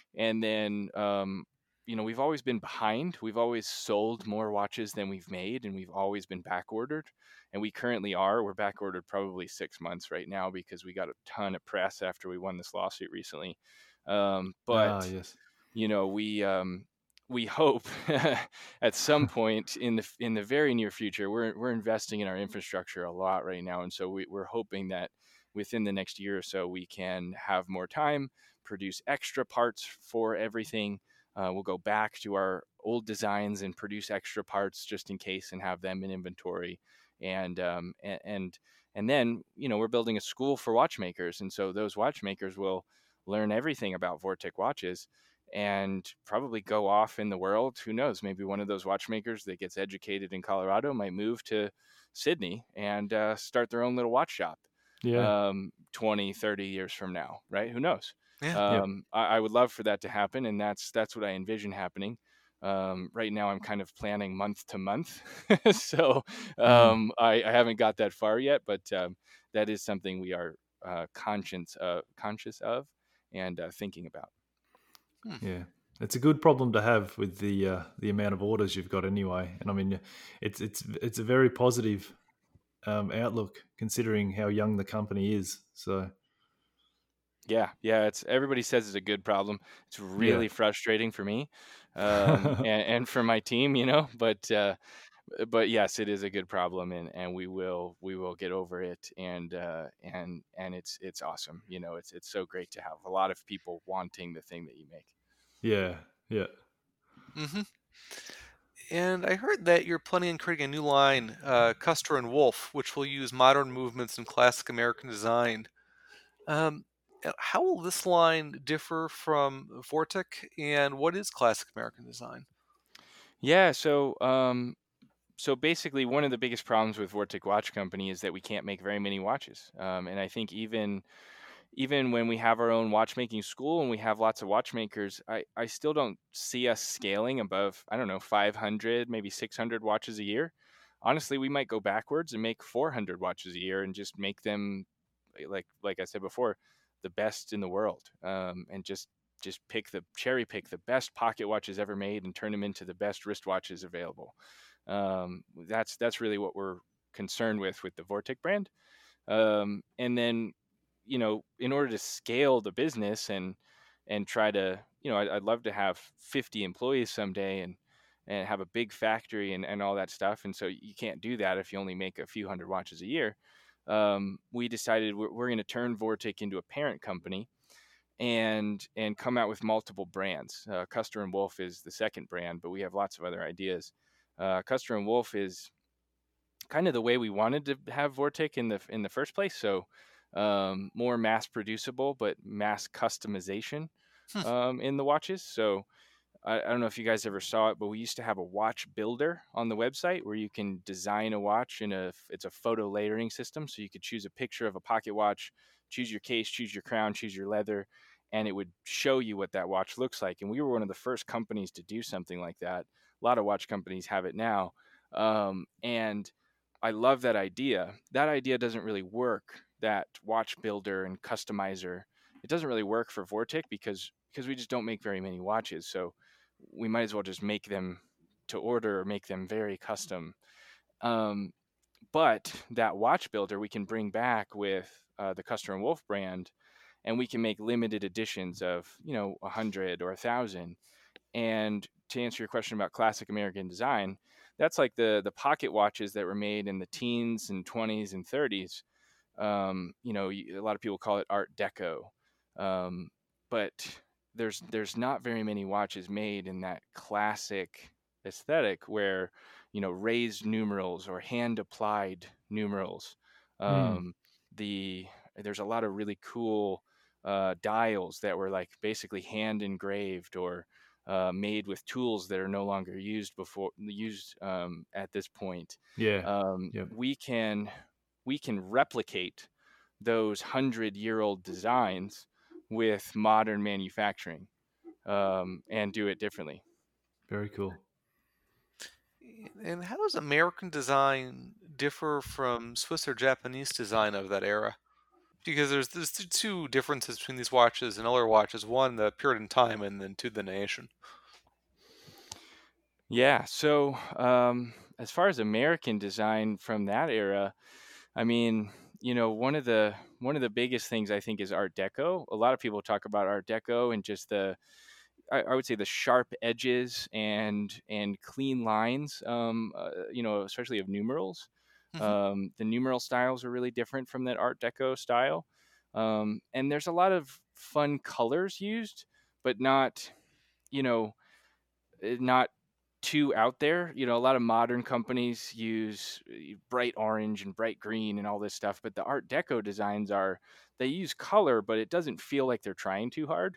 [SPEAKER 3] And then, um, you know, we've always been behind. We've always sold more watches than we've made, and we've always been back ordered. And we currently are. We're back ordered probably six months right now because we got a ton of press after we won this lawsuit recently. Um,
[SPEAKER 1] Ah,
[SPEAKER 3] but
[SPEAKER 1] yes.
[SPEAKER 3] you know, we um, we hope at some point in the in the very near future, we're we're investing in our infrastructure a lot right now, and so we, we're hoping that within the next year or so we can have more time, produce extra parts for everything. Uh, we'll go back to our old designs and produce extra parts just in case, and have them in inventory. And um, and, and and then, you know, we're building a school for watchmakers, and so those watchmakers will learn everything about Vortic watches and probably go off in the world. Who knows? Maybe one of those watchmakers that gets educated in Colorado might move to Sydney and uh, start their own little watch shop
[SPEAKER 1] Yeah.
[SPEAKER 3] um, twenty, thirty years from now, right? Who knows?
[SPEAKER 2] Yeah.
[SPEAKER 1] Yep.
[SPEAKER 3] Um, I, I would love for that to happen, and that's that's what I envision happening. Um, right now, I'm kind of planning month to month, so
[SPEAKER 1] Mm.
[SPEAKER 3] um, I, I haven't got that far yet, but um, that is something we are uh, conscious uh, conscious of and uh, thinking about.
[SPEAKER 2] Hmm.
[SPEAKER 1] Yeah. It's a good problem to have with the uh, the amount of orders you've got anyway. And I mean, it's it's it's a very positive um, outlook considering how young the company is. So
[SPEAKER 3] Yeah, yeah, it's everybody says it's a good problem. It's
[SPEAKER 1] yeah.
[SPEAKER 3] really frustrating for me, um, and, and for my team, you know. But uh, but yes, it is a good problem, and, and we will we will get over it, and uh, and and it's it's awesome. You know, it's it's so great to have a lot of people wanting the thing that you make.
[SPEAKER 1] Yeah. Yeah.
[SPEAKER 2] hmm And I heard that you're planning on creating a new line, uh, Custer and Wolf, which will use modern movements and classic American design. Um, uh, how will this line differ from Vortic, and what is classic American design?
[SPEAKER 3] Yeah, so um, so basically, one of the biggest problems with Vortic Watch Company is that we can't make very many watches, um, and I think even even when we have our own watchmaking school and we have lots of watchmakers, I, I still don't see us scaling above, I don't know, five hundred, maybe six hundred watches a year. Honestly, we might go backwards and make four hundred watches a year and just make them, eh, like like I said before, the best in the world, um, and just just pick the cherry pick the best pocket watches ever made and turn them into the best wristwatches available. Um, that's that's really what we're concerned with with the Vortic brand. Um, and then, you know, in order to scale the business and and try to, you know, I'd, I'd love to have fifty employees someday and and have a big factory and, and all that stuff. And so you can't do that if you only make a few hundred watches a year. Um, we decided we're, we're going to turn Vortic into a parent company and and come out with multiple brands. Uh, Custer and Wolf is the second brand, but we have lots of other ideas. Uh, Custer and Wolf is kind of the way we wanted to have Vortic in the in the first place. So um, more mass producible, but mass customization
[SPEAKER 2] Hmm.
[SPEAKER 3] um, in the watches. So I, I don't know if you guys ever saw it, but we used to have a watch builder on the website where you can design a watch in a it's a photo layering system. So you could choose a picture of a pocket watch, choose your case, choose your crown, choose your leather, and it would show you what that watch looks like. And we were one of the first companies to do something like that. A lot of watch companies have it now, um, and I love that idea. That idea doesn't really work. That watch builder and customizer, it doesn't really work for Vortic because because we just don't make very many watches. So we might as well just make them to order or make them very custom. Um, but that watch builder we can bring back with uh, the Custer and Wolf brand, and we can make limited editions of, you know, a hundred or a thousand. And to answer your question about classic American design, that's like the the pocket watches that were made in the teens and twenties and thirties. Um, you know, a lot of people call it Art Deco, um, but there's there's not very many watches made in that classic aesthetic where, you know, raised numerals or hand applied numerals.
[SPEAKER 1] Mm.
[SPEAKER 3] Um, the There's a lot of really cool uh, dials that were like basically hand engraved or uh, made with tools that are no longer used before used um, at this point.
[SPEAKER 1] Yeah.
[SPEAKER 3] Um,
[SPEAKER 1] Yep.
[SPEAKER 3] we can we can replicate those hundred year old designs with modern manufacturing, um, and do it differently.
[SPEAKER 1] Very cool.
[SPEAKER 2] And how does American design differ from Swiss or Japanese design of that era? Because there's there's t- two differences between these watches and other watches. One, the period in time, and then two, the nation.
[SPEAKER 3] Yeah. So, um, as far as American design from that era, I mean, you know, one of the one of the biggest things I think is Art Deco. A lot of people talk about Art Deco and just the I, I would say the sharp edges and and clean lines. Um, uh, you know, especially of numerals.
[SPEAKER 2] Hmm.
[SPEAKER 3] Um, the numeral styles are really different from that Art Deco style. Um, and there's a lot of fun colors used, but not, you know, eh, not too out there. You know, a lot of modern companies use eh, bright orange and bright green and all this stuff, but the Art Deco designs are they use color, but it doesn't feel like they're trying too hard.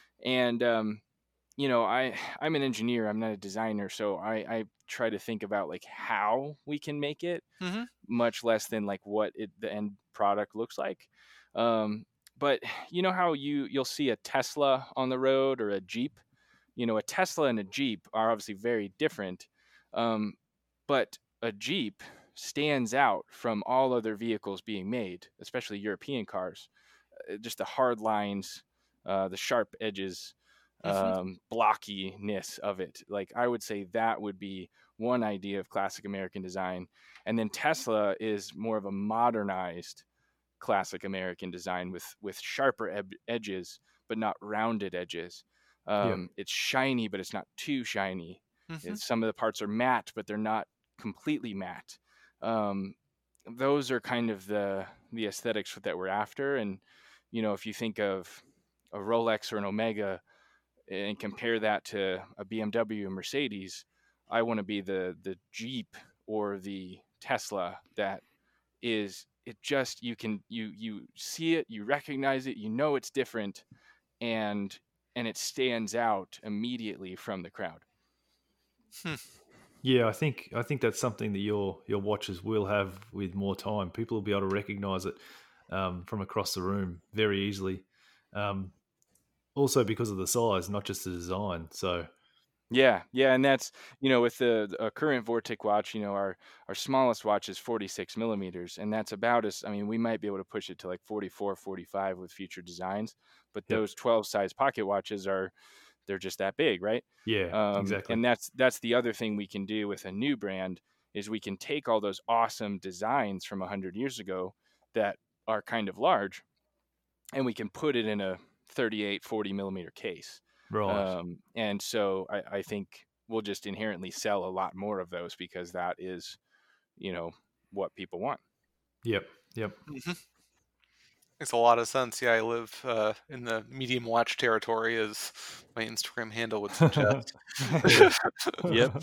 [SPEAKER 3] And um, you know, I I'm an engineer. I'm not a designer, so I I try to think about like how we can make it
[SPEAKER 2] Hmm.
[SPEAKER 3] much less than like what it, the end product looks like. Um, but you know how you you'll see a Tesla on the road or a Jeep. You know, a Tesla and a Jeep are obviously very different, um, but a Jeep stands out from all other vehicles being made, especially European cars. Uh, Just the hard lines, uh, the sharp edges,
[SPEAKER 2] Hmm.
[SPEAKER 3] um, blockiness of it. Like I would say that would be one idea of classic American design. And then Tesla is more of a modernized classic American design with with sharper eb- edges, but not rounded edges.
[SPEAKER 1] Yeah.
[SPEAKER 3] Um, it's shiny, but it's not too shiny.
[SPEAKER 2] Hmm.
[SPEAKER 3] It's, some of the parts are matte, but they're not completely matte. Um, those are kind of the the aesthetics that we're after. And you know, if you think of a Rolex or an Omega and compare that to a B M W or Mercedes, I want to be the the Jeep or the Tesla that is it just you can you you see it, you recognize it, you know it's different, and and it stands out immediately from the crowd.
[SPEAKER 2] Hmm.
[SPEAKER 1] Yeah, I think I think that's something that your your watches will have with more time. People will be able to recognize it um, from across the room very easily. Um, Also because of the size, not just the design. So
[SPEAKER 3] Yeah, yeah, and that's you know with the, the uh, current Vortic watch, you know our our smallest watch is forty-six millimeters, and that's about as I mean we might be able to push it to like forty-four, forty-five with future designs, but
[SPEAKER 1] yep,
[SPEAKER 3] those twelve size pocket watches are they're just that big, right?
[SPEAKER 1] yeah,
[SPEAKER 3] Um,
[SPEAKER 1] exactly.
[SPEAKER 3] and that's that's the other thing we can do with a new brand is we can take all those awesome designs from one hundred years ago that are kind of large, and we can put it in a thirty-eight, forty millimeter case.
[SPEAKER 1] Right.
[SPEAKER 3] Um, and so I, I think we'll just inherently sell a lot more of those because that is, you know, what people want.
[SPEAKER 1] Yep. Yep.
[SPEAKER 2] Hmm. Makes a lot of sense. Yeah, I live uh, in the medium watch territory, as my Instagram handle would suggest.
[SPEAKER 1] Yeah.
[SPEAKER 3] Yep.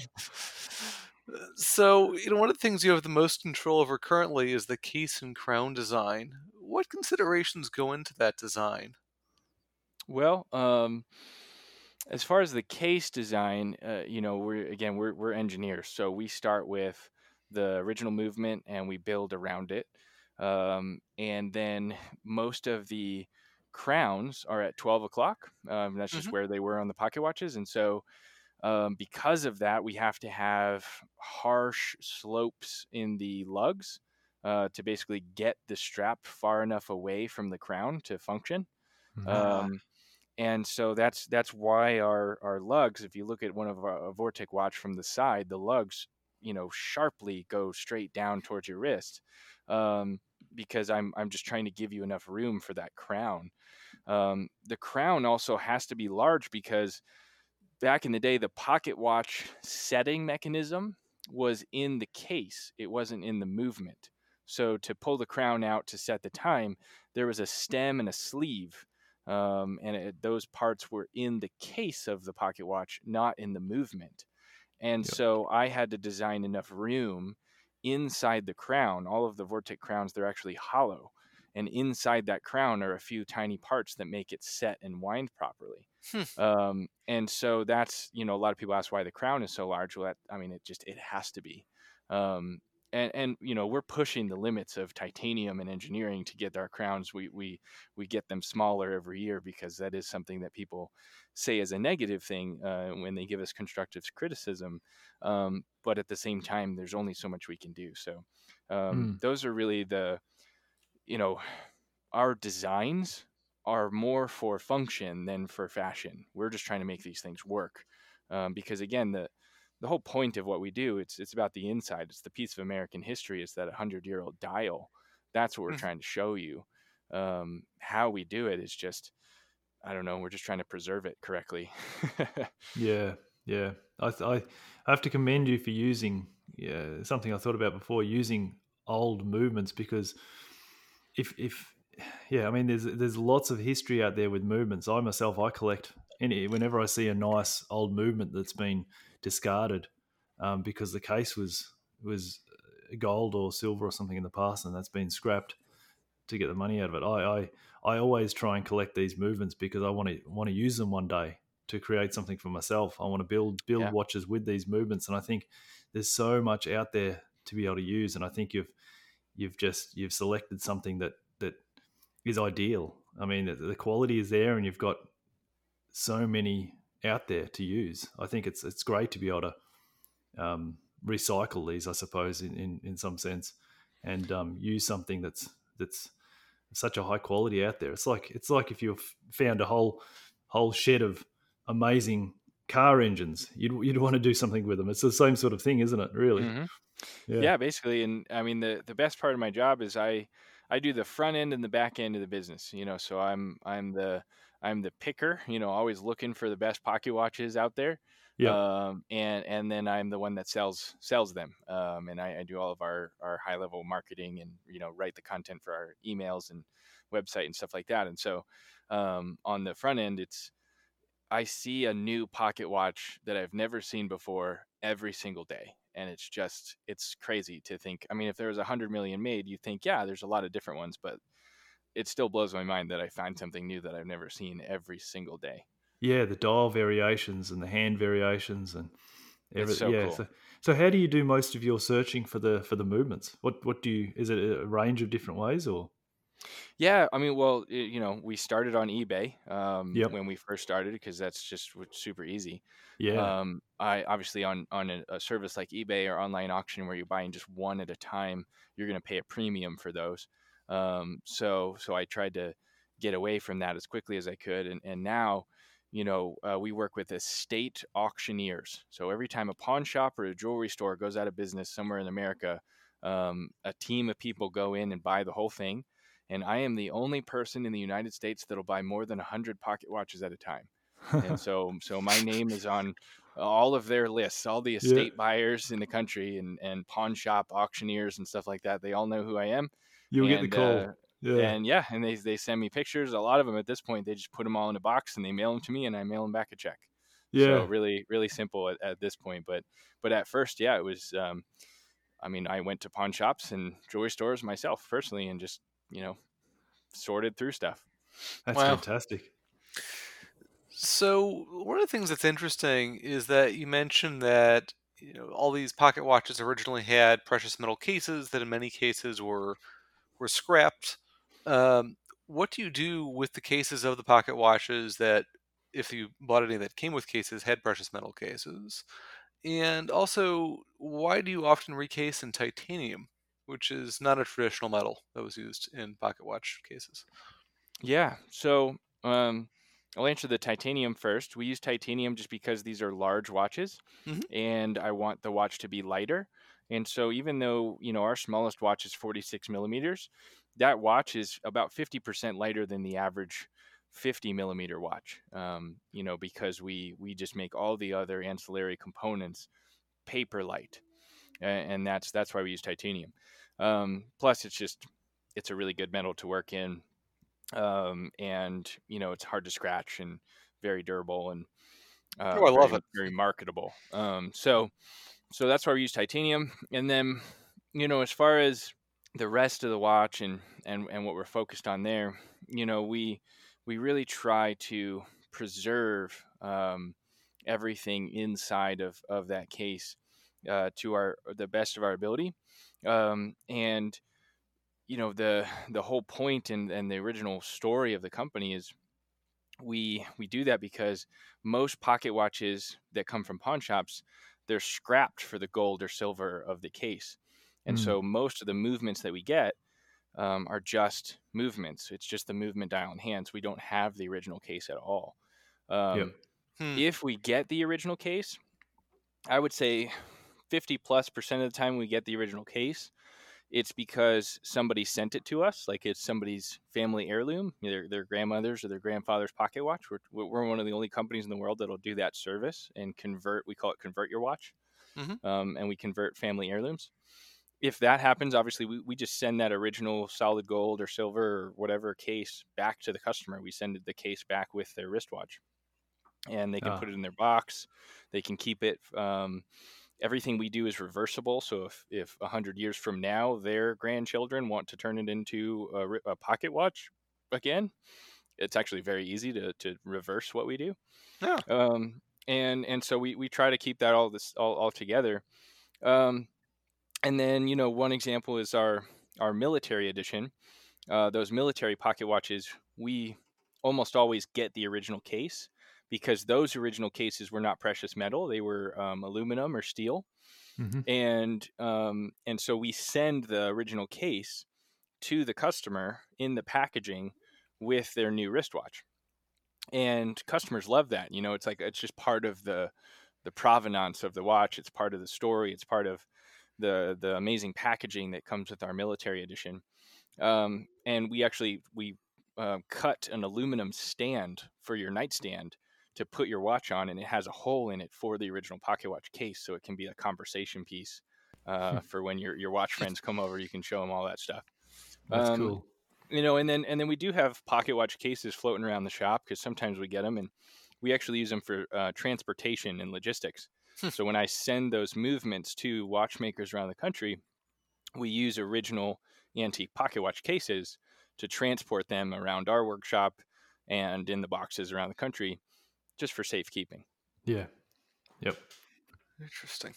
[SPEAKER 2] So, you know, one of the things you have the most control over currently is the case and crown design. What considerations go into that design?
[SPEAKER 3] Well, um, as far as the case design, uh, you know, we're again we're we're engineers, so we start with the original movement and we build around it, um, and then most of the crowns are at twelve o'clock. Um, that's just
[SPEAKER 2] Hmm.
[SPEAKER 3] where they were on the pocket watches, and so um, because of that, we have to have harsh slopes in the lugs uh, to basically get the strap far enough away from the crown to function.
[SPEAKER 1] Mhm.
[SPEAKER 2] Ah.
[SPEAKER 3] Um, and so that's that's why our our lugs, if you look at one of our a Vortic watch from the side, the lugs, you know, sharply go straight down towards your wrist, um, because I'm I'm just trying to give you enough room for that crown. Um, the crown also has to be large because back in the day, the pocket watch setting mechanism was in the case, it wasn't in the movement. So to pull the crown out to set the time, there was a stem and a sleeve. Um, and it, those parts were in the case of the pocket watch, not in the movement. And
[SPEAKER 1] Yep.
[SPEAKER 3] so I had to design enough room inside the crown. All of the Vortic crowns, they're actually hollow. And inside that crown are a few tiny parts that make it set and wind properly.
[SPEAKER 2] Hmm.
[SPEAKER 3] Um, and so that's, you know, a lot of people ask why the crown is so large. Well, that, I mean, it just, it has to be. Um, and, and, you know, we're pushing the limits of titanium and engineering to get our crowns. We, we, we get them smaller every year because that is something that people say as a negative thing uh, when they give us constructive criticism. Um, but at the same time, there's only so much we can do. So um,
[SPEAKER 1] Mm.
[SPEAKER 3] those are really the, you know, our designs are more for function than for fashion. We're just trying to make these things work. Um, because again, the the whole point of what we do, it's it's about the inside. It's the piece of American history. It's that hundred year old dial. That's what we're
[SPEAKER 2] Mhm.
[SPEAKER 3] trying to show you. Um, how we do it is just, I don't know. We're just trying to preserve it correctly.
[SPEAKER 1] Yeah, yeah. I, th- I I have to commend you for using, yeah, something I thought about before, using old movements, because if if yeah, I mean, there's there's lots of history out there with movements. I myself, I collect any whenever I see a nice old movement that's been discarded, um, because the case was was gold or silver or something in the past, and that's been scrapped to get the money out of it. I I, I always try and collect these movements because I want to want to use them one day to create something for myself. I want to build build
[SPEAKER 3] Yeah.
[SPEAKER 1] watches with these movements, and I think there's so much out there to be able to use. And I think you've you've just you've selected something that that is ideal. I mean, the, the quality is there, and you've got so many out there to use. I think it's it's great to be able to um, recycle these, I suppose, in, in, in some sense, and um, use something that's that's such a high quality out there. It's like it's like if you found a whole whole shed of amazing car engines, you'd you'd want to do something with them. It's the same sort of thing, isn't it? Really?
[SPEAKER 3] hmm
[SPEAKER 1] Yeah.
[SPEAKER 3] Yeah, basically. And I mean, the the best part of my job is I I do the front end and the back end of the business. You know, so I'm I'm the I'm the picker. You know, always looking for the best pocket watches out there.
[SPEAKER 1] Yep.
[SPEAKER 3] Um, and and then I'm the one that sells sells them. Um, and I, I do all of our our high level marketing and, you know, write the content for our emails and website and stuff like that. And so um, on the front end, it's I see a new pocket watch that I've never seen before every single day. And it's just, it's crazy to think. I mean, if there was a hundred million made, you think, yeah, there's a lot of different ones, but it still blows my mind that I find something new that I've never seen every single day.
[SPEAKER 1] Yeah, the dial variations and the hand variations and
[SPEAKER 3] It's
[SPEAKER 1] everything.
[SPEAKER 3] so
[SPEAKER 1] Yeah.
[SPEAKER 3] cool.
[SPEAKER 1] So, so how do you do most of your searching for the for the movements? What what do you? Is it a range of different ways or?
[SPEAKER 3] Yeah, I mean, well, i- you know, we started on eBay um,
[SPEAKER 1] Yep.
[SPEAKER 3] when we first started because that's just w- super easy.
[SPEAKER 1] Yeah.
[SPEAKER 3] Um, I obviously on on a, a service like eBay or online auction where you're buying just one at a time, you're going to pay a premium for those. Um, so so I tried to get away from that as quickly as I could, and and now, you know, uh, we work with estate auctioneers. So every time a pawn shop or a jewelry store goes out of business somewhere in America, um, a team of people go in and buy the whole thing, and I am the only person in the United States that'll buy more than one hundred pocket watches at a time. And so so my name is on all of their lists, all the
[SPEAKER 1] Yeah.
[SPEAKER 3] estate buyers in the country and and pawn shop auctioneers and stuff like that. They all know who I am.
[SPEAKER 1] You'll get the
[SPEAKER 3] And uh
[SPEAKER 1] call. Yeah.
[SPEAKER 3] and yeah, and they they send me pictures. A lot of them at this point, they just put them all in a box and they mail them to me and I mail them back a check. So
[SPEAKER 1] Yeah.
[SPEAKER 3] really really simple at, at this point, but but at first, yeah, it was um I mean, I went to pawn shops and jewelry stores myself personally and just, you know, sorted through stuff.
[SPEAKER 1] That's
[SPEAKER 2] Wow.
[SPEAKER 1] fantastic.
[SPEAKER 2] So one of the things that's interesting is that you mentioned that, you know, all these pocket watches originally had precious metal cases that in many cases were were scrapped. Um, what do you do with the cases of the pocket watches that, if you bought any that came with cases, had precious metal cases? And also, why do you often recase in titanium, which is not a traditional metal that was used in pocket watch cases?
[SPEAKER 3] Yeah. So um, I'll answer the titanium first. We use titanium just because these are large watches
[SPEAKER 2] Hmm.
[SPEAKER 3] and I want the watch to be lighter. And so even though, you know, our smallest watch is forty-six millimeters, that watch is about fifty percent lighter than the average fifty millimeter watch, um, you know, because we, we just make all the other ancillary components paper light. A- And that's, that's why we use titanium. Um, plus it's just, it's a really good metal to work in, um, and you know it's hard to scratch and very durable and uh,
[SPEAKER 2] Oh, I love
[SPEAKER 3] very
[SPEAKER 2] it.
[SPEAKER 3] very marketable. Um, so so that's why we use titanium. And then you know as far as the rest of the watch and and and what we're focused on there, you know we we really try to preserve um, everything inside of of that case uh, to our the best of our ability, um, and you know the the whole point and and the original story of the company is we we do that because most pocket watches that come from pawn shops, they're scrapped for the gold or silver of the case. And
[SPEAKER 1] Mm.
[SPEAKER 3] so most of the movements that we get, um, are just movements. It's just the movement dial and hands. We don't have the original case at all.
[SPEAKER 1] Yep.
[SPEAKER 3] Um,
[SPEAKER 2] Hmm.
[SPEAKER 3] if we get the original case, I would say fifty plus percent of the time we get the original case, it's because somebody sent it to us. Like it's somebody's family heirloom, either their grandmother's or their grandfather's pocket watch. We're, we're one of the only companies in the world that'll do that service and convert. We call it convert your watch.
[SPEAKER 2] Mm-hmm.
[SPEAKER 3] Um, and we convert family heirlooms. If that happens, obviously we, we just send that original solid gold or silver or whatever case back to the customer. We send the case back with their wristwatch, and they can
[SPEAKER 1] Ah.
[SPEAKER 3] put it in their box. They can keep it. Um, everything we do is reversible. So if if a hundred years from now their grandchildren want to turn it into a, a pocket watch again, it's actually very easy to to reverse what we do.
[SPEAKER 2] Yeah.
[SPEAKER 3] Um, and and so we we try to keep that all this all, all together. Um, and then, you know, one example is our our military edition. Uh, those military pocket watches, we almost always get the original case because those original cases were not precious metal; they were um, aluminum or steel,
[SPEAKER 1] Mm-hmm.
[SPEAKER 3] and um, and so we send the original case to the customer in the packaging with their new wristwatch, and customers love that. You know, it's like it's just part of the the provenance of the watch. It's part of the story. It's part of the the amazing packaging that comes with our military edition. Um, and we actually we uh, cut an aluminum stand for your nightstand to put your watch on, and it has a hole in it for the original pocket watch case, so it can be a conversation piece uh, for when your your watch friends come over. You can show them all that stuff.
[SPEAKER 1] That's
[SPEAKER 3] Um,
[SPEAKER 1] cool.
[SPEAKER 3] you know, and then and then we do have pocket watch cases floating around the shop because sometimes we get them, and we actually use them for uh, transportation and logistics. So when I send those movements to watchmakers around the country, we use original antique pocket watch cases to transport them around our workshop and in the boxes around the country just for safekeeping.
[SPEAKER 1] Yeah. Yep.
[SPEAKER 2] Interesting.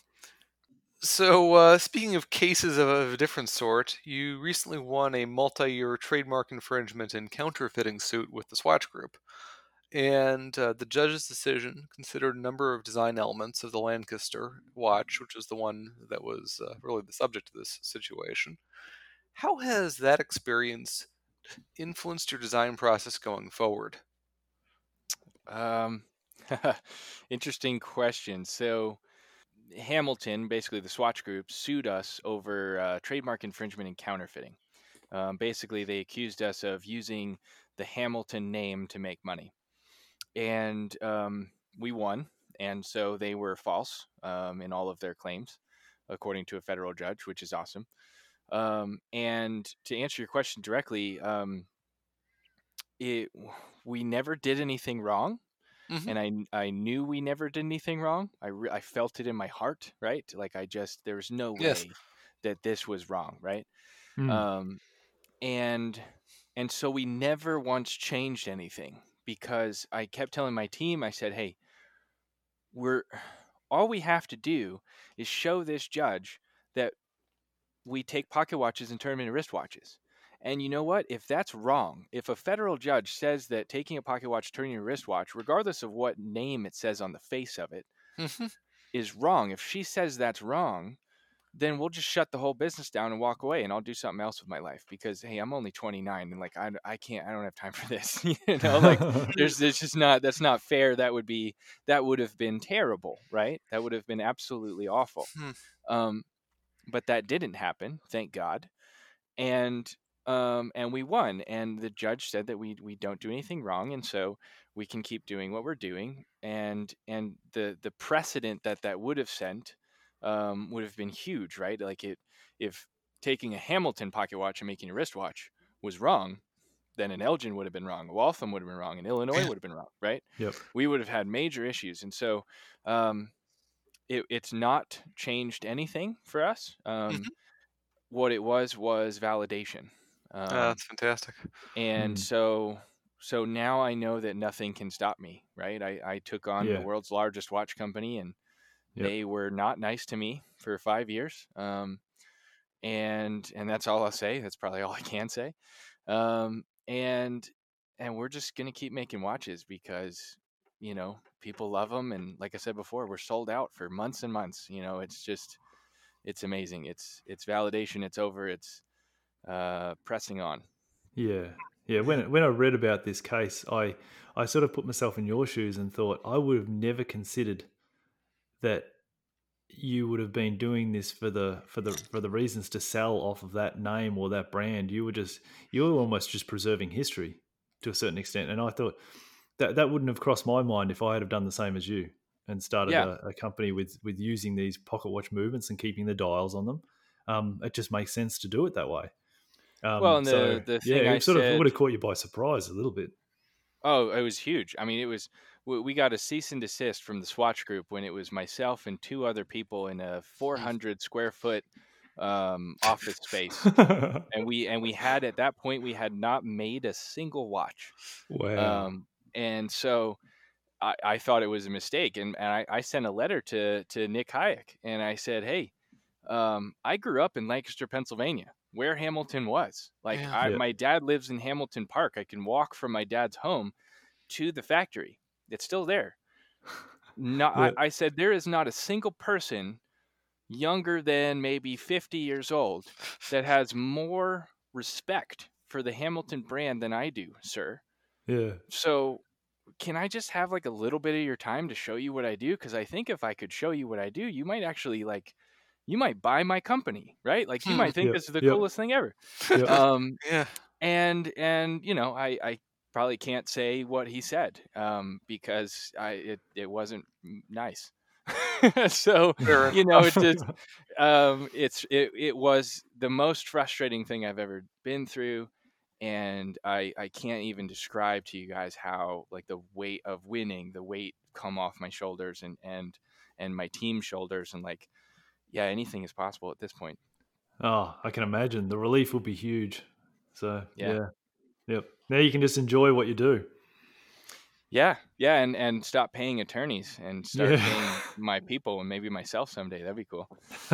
[SPEAKER 2] So, uh, speaking of cases of a different sort, you recently won a multi-year trademark infringement and counterfeiting suit with the Swatch Group. And uh, the judge's decision considered a number of design elements of the Lancaster watch, which is the one that was uh, really the subject of this situation. How has that experience influenced your design process going forward?
[SPEAKER 3] Um, interesting question. So Hamilton, basically the Swatch Group, sued us over uh, trademark infringement and counterfeiting. Um, basically, they accused us of using the Hamilton name to make money, and um, we won. And so they were false um, in all of their claims, according to a federal judge, which is awesome. Um, and to answer your question directly, um, it we never did anything wrong,
[SPEAKER 2] Mm-hmm.
[SPEAKER 3] and I I knew we never did anything wrong. I re- I felt it in my heart, right? Like I just there was no
[SPEAKER 2] Yes.
[SPEAKER 3] way that this was wrong, right?
[SPEAKER 1] Mm.
[SPEAKER 3] Um, and and so we never once changed anything because I kept telling my team, I said, hey, we're all we have to do is show this judge that we take pocket watches and turn them into wristwatches. And you know what? If that's wrong, if a federal judge says that taking a pocket watch, turning a wristwatch, regardless of what name it says on the face of it,
[SPEAKER 2] Mm-hmm.
[SPEAKER 3] is wrong, if she says that's wrong, then we'll just shut the whole business down and walk away, and I'll do something else with my life because hey, I'm only twenty-nine and like I, I can't I don't have time for this. You know, like there's there's just not that's not fair. That would be that would have been terrible, right? That would have been absolutely awful.
[SPEAKER 2] Hmm.
[SPEAKER 3] Um, but that didn't happen, thank God. And um and we won, and the judge said that we we don't do anything wrong, and so we can keep doing what we're doing, and and the the precedent that that would have sent um would have been huge, right? Like it if taking a Hamilton pocket watch and making a wristwatch was wrong, then an Elgin would have been wrong, a Waltham would have been wrong, and Illinois would have been wrong, right?
[SPEAKER 1] Yep.
[SPEAKER 3] We would have had major issues. And so um it, it's not changed anything for us. um
[SPEAKER 2] Mm-hmm.
[SPEAKER 3] what it was was validation.
[SPEAKER 2] Uh,
[SPEAKER 3] Um,
[SPEAKER 2] that's fantastic.
[SPEAKER 3] and
[SPEAKER 1] Mm.
[SPEAKER 3] so so now I know that nothing can stop me, right? I, I took on
[SPEAKER 1] Yeah.
[SPEAKER 3] the world's largest watch company, and
[SPEAKER 1] Yep.
[SPEAKER 3] they were not nice to me for five years. Um, and and that's all I'll say. That's probably all I can say. Um, and and we're just gonna keep making watches because you know people love them, and like I said before, we're sold out for months and months. You know, it's just it's amazing. It's it's validation. It's over. It's uh, pressing on.
[SPEAKER 1] Yeah, yeah. When when I read about this case, I I sort of put myself in your shoes and thought I would have never considered that you would have been doing this for the for the for the reasons to sell off of that name or that brand. You were just you were almost just preserving history to a certain extent. And I thought that that wouldn't have crossed my mind if I had have done the same as you and started
[SPEAKER 3] Yeah.
[SPEAKER 1] a, a company with with using these pocket watch movements and keeping the dials on them. Um, it just makes sense to do it that way.
[SPEAKER 3] Well,
[SPEAKER 1] Um,
[SPEAKER 3] and
[SPEAKER 1] so
[SPEAKER 3] the the
[SPEAKER 1] yeah,
[SPEAKER 3] thing I
[SPEAKER 1] it sort of it would
[SPEAKER 3] said,
[SPEAKER 1] have caught you by surprise a little bit.
[SPEAKER 3] oh, it was huge. I mean, it was we we got a cease and desist from the Swatch Group when it was myself and two other people in a four hundred square foot um, office space, and we and we had at that point we had not made a single watch,
[SPEAKER 1] Wow.
[SPEAKER 3] um, and so I, I thought it was a mistake, and, and I, I sent a letter to to Nick Hayek, and I said, hey, um, I grew up in Lancaster, Pennsylvania, where Hamilton was. Like,
[SPEAKER 2] Yeah.
[SPEAKER 3] I,
[SPEAKER 1] Yeah.
[SPEAKER 3] my dad lives in Hamilton Park. I can walk from my dad's home to the factory. It's still there. No, I,
[SPEAKER 1] Yeah.
[SPEAKER 3] I said there is not a single person younger than maybe fifty years old that has more respect for the Hamilton brand than I do, sir.
[SPEAKER 1] Yeah.
[SPEAKER 3] So can I just have like a little bit of your time to show you what I do? Because I think if I could show you what I do, you might actually like, you might buy my company, right? Like you
[SPEAKER 2] Hmm.
[SPEAKER 3] might think
[SPEAKER 1] Yep.
[SPEAKER 3] this is the
[SPEAKER 1] Yep.
[SPEAKER 3] coolest thing ever.
[SPEAKER 1] Yep.
[SPEAKER 3] Um,
[SPEAKER 2] Yeah.
[SPEAKER 3] and and you know, I I probably can't say what he said um, because I it it wasn't nice. So
[SPEAKER 2] Fair
[SPEAKER 3] you know, it
[SPEAKER 2] enough.
[SPEAKER 3] just um, it's it it was the most frustrating thing I've ever been through. And I, I can't even describe to you guys how like the weight of winning, the weight come off my shoulders and and and my team's shoulders, and like yeah, anything is possible at this point.
[SPEAKER 1] Oh, I can imagine the relief would be huge. So
[SPEAKER 3] Yeah,
[SPEAKER 1] yeah. Yep. Now you can just enjoy what you do.
[SPEAKER 3] yeah, yeah, and and stop paying attorneys and start
[SPEAKER 1] Yeah.
[SPEAKER 3] paying my people and maybe myself someday. That'd be cool.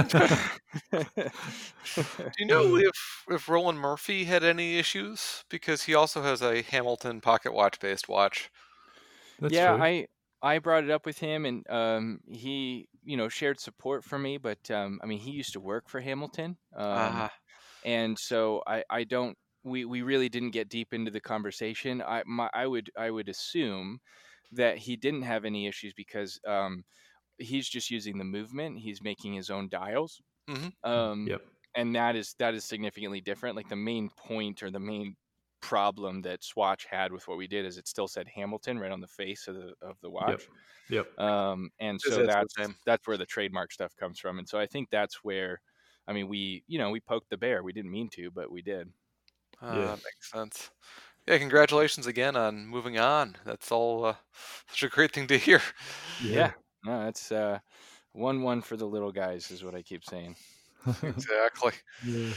[SPEAKER 2] Do you know if if Roland Murphy had any issues? Because he also has a Hamilton pocket watch based watch.
[SPEAKER 1] That's
[SPEAKER 3] Yeah,
[SPEAKER 1] true.
[SPEAKER 3] I I brought it up with him, and um, he you know shared support for me. But um, I mean, he used to work for Hamilton, um,
[SPEAKER 2] Ah.
[SPEAKER 3] and so I I don't we we really didn't get deep into the conversation. I my I would I would assume that he didn't have any issues because um, he's just using the movement. He's making his own dials,
[SPEAKER 2] Hmm.
[SPEAKER 3] um,
[SPEAKER 1] Yep.
[SPEAKER 3] and that is that is significantly different. Like the main point or the main problem that Swatch had with what we did is it still said Hamilton right on the face of the of the
[SPEAKER 1] Yep.
[SPEAKER 3] watch.
[SPEAKER 1] Yep.
[SPEAKER 3] Um, and
[SPEAKER 2] Is
[SPEAKER 3] so
[SPEAKER 2] that
[SPEAKER 3] that's
[SPEAKER 2] the name?
[SPEAKER 3] that's where the trademark stuff comes from. And so I think that's where, I mean, we you know we poked the bear. We didn't mean to, but we did.
[SPEAKER 2] Uh,
[SPEAKER 1] Yeah.
[SPEAKER 2] that makes sense. Yeah, congratulations again on moving on. That's all uh, such a great thing to hear.
[SPEAKER 3] Yeah, no, that's uh, one one for the little guys is what I keep saying.
[SPEAKER 2] Exactly.
[SPEAKER 1] Yeah.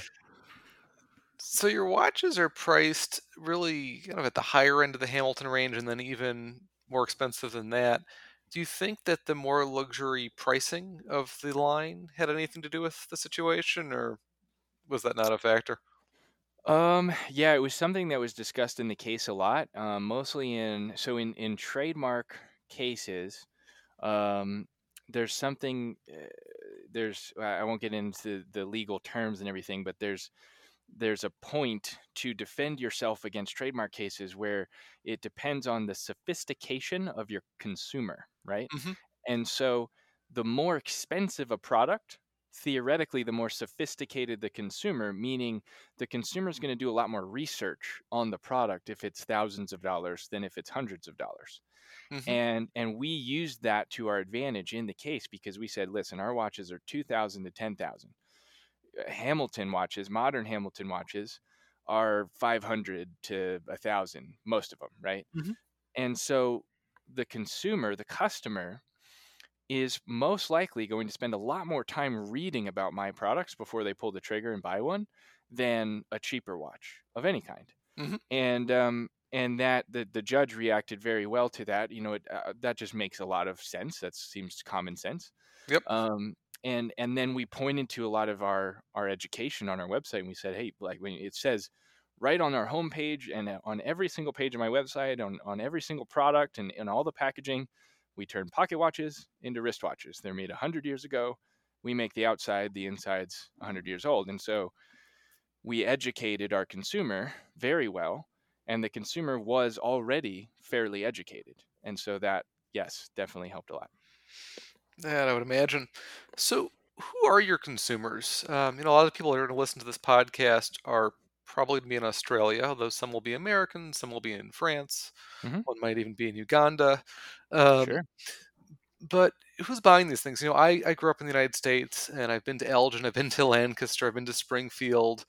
[SPEAKER 2] So your watches are priced really kind of at the higher end of the Hamilton range and then even more expensive than that. Do you think that the more luxury pricing of the line had anything to do with the situation, or was that not a factor?
[SPEAKER 3] Um, yeah, it was something that was discussed in the case a lot, um, mostly in so in in trademark cases. Um, there's something uh, there's I I won't get into the legal terms and everything, but there's there's a point to defend yourself against trademark cases where it depends on the sophistication of your consumer, right?
[SPEAKER 2] Hmm.
[SPEAKER 3] And so the more expensive a product, theoretically, the more sophisticated the consumer, meaning the consumer is going to do a lot more research on the product if it's thousands of dollars than if it's hundreds of dollars.
[SPEAKER 2] Hmm.
[SPEAKER 3] And and we used that to our advantage in the case because we said, listen, our watches are two thousand to ten thousand. Hamilton watches, modern Hamilton watches are five hundred to one thousand, most of them, right?
[SPEAKER 2] Hmm.
[SPEAKER 3] And so the consumer, the customer, is most likely going to spend a lot more time reading about my products before they pull the trigger and buy one than a cheaper watch of any kind.
[SPEAKER 2] Hmm.
[SPEAKER 3] And um, and that the the judge reacted very well to that. You know, it, uh, that just makes a lot of sense. That seems common sense.
[SPEAKER 2] Yep.
[SPEAKER 3] Um, and and then we pointed to a lot of our our education on our website, and we said, hey, like when it says right on our homepage and uh, on every single page of my website, on on every single product and, and all the packaging, we turn pocket watches into wristwatches. They're made one hundred years ago. We make the outside, the inside's one hundred years old. And so we educated our consumer very well, and the consumer was already fairly educated. And so that, yes, definitely helped a lot.
[SPEAKER 2] That I would imagine. So, who are your consumers? Um, you know, a lot of people that are going to listen to this podcast are probably going to be in Australia, although some will be American, some will be in France,
[SPEAKER 3] Hmm.
[SPEAKER 2] one might even be in Uganda. Um,
[SPEAKER 3] Sure.
[SPEAKER 2] but who's buying these things? You know, I, I grew up in the United States, and I've been to Elgin, I've been to Lancaster, I've been to Springfield.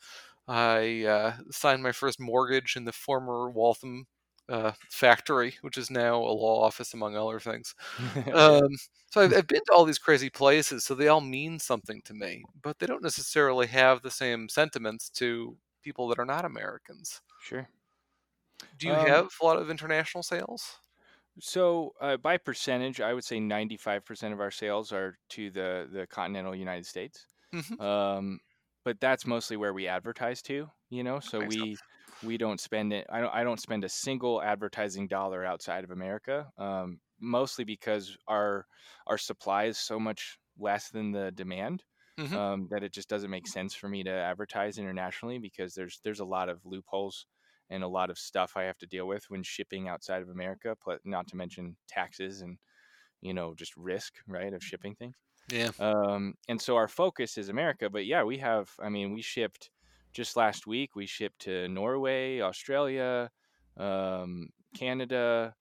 [SPEAKER 2] I uh, signed my first mortgage in the former Waltham uh, factory, which is now a law office, among other things.
[SPEAKER 3] Okay.
[SPEAKER 2] Um, so I've, I've been to all these crazy places, so they all mean something to me, but they don't necessarily have the same sentiments to people that are not Americans.
[SPEAKER 3] Sure.
[SPEAKER 2] Do you
[SPEAKER 3] Um,
[SPEAKER 2] have a lot of international sales?
[SPEAKER 3] so uh, by percentage, I would say ninety-five percent of our sales are to the the continental United States.
[SPEAKER 2] Hmm.
[SPEAKER 3] Um, but that's mostly where we advertise to, you know. So
[SPEAKER 2] Makes
[SPEAKER 3] we
[SPEAKER 2] sense.
[SPEAKER 3] we don't spend it. I don't I don't spend a single advertising dollar outside of America. Um, mostly because our our supply is so much less than the demand,
[SPEAKER 2] Hmm.
[SPEAKER 3] um, that it just doesn't make sense for me to advertise internationally, because there's there's a lot of loopholes and a lot of stuff I have to deal with when shipping outside of America. But not to mention taxes and, you know, just risk, right, of shipping things.
[SPEAKER 2] Yeah.
[SPEAKER 3] Um, and so our focus is America. But yeah, we have, I mean, we shipped just last week, we shipped to Norway, Australia, um, Canada,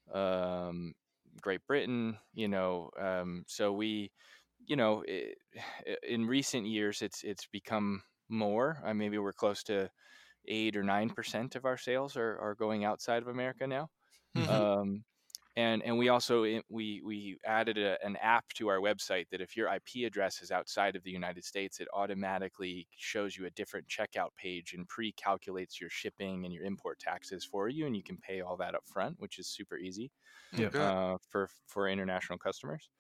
[SPEAKER 3] um, Great Britain, you know. Um, so we, you know, I in recent years, it's, it's become more. Uh, maybe we're close to eight or nine percent of our sales are, are going outside of America now.
[SPEAKER 2] Hmm.
[SPEAKER 3] Um, and and we also i- we we added a, an app to our website that if your I P address is outside of the United States, it automatically shows you a different checkout page and pre-calculates your shipping and your import taxes for you, and you can pay all that up front, which is super easy
[SPEAKER 1] Yep.
[SPEAKER 2] Good.
[SPEAKER 3] uh, for for international customers.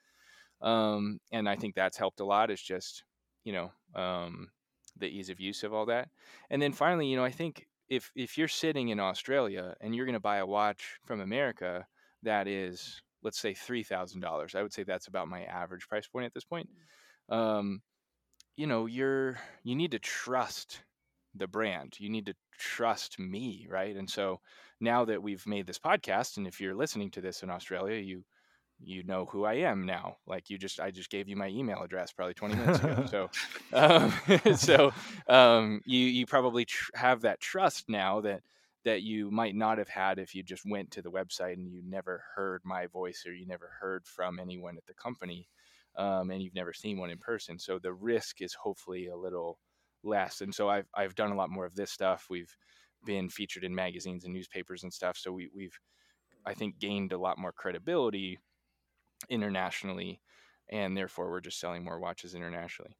[SPEAKER 3] Um, and I think that's helped a lot. Is just, you know, um, the ease of use of all that. And then finally, you know, I think if if you're sitting in Australia and you're going to buy a watch from America that is, let's say, three thousand dollars, I would say that's about my average price point at this point. Um, you know, you're you need to trust the brand. You need to trust me, right? And so now that we've made this podcast, and if you're listening to this in Australia, you you know who I am now. Like, you just, I just gave you my email address probably twenty minutes ago. So, um, so um, you you probably tr- have that trust now that that you might not have had if you just went to the website and you never heard my voice, or you never heard from anyone at the company, um, and you've never seen one in person. So the risk is hopefully a little less. And so I've I've done a lot more of this stuff. We've been featured in magazines and newspapers and stuff. So we we've, I think, gained a lot more credibility internationally, and therefore we're just selling more watches internationally.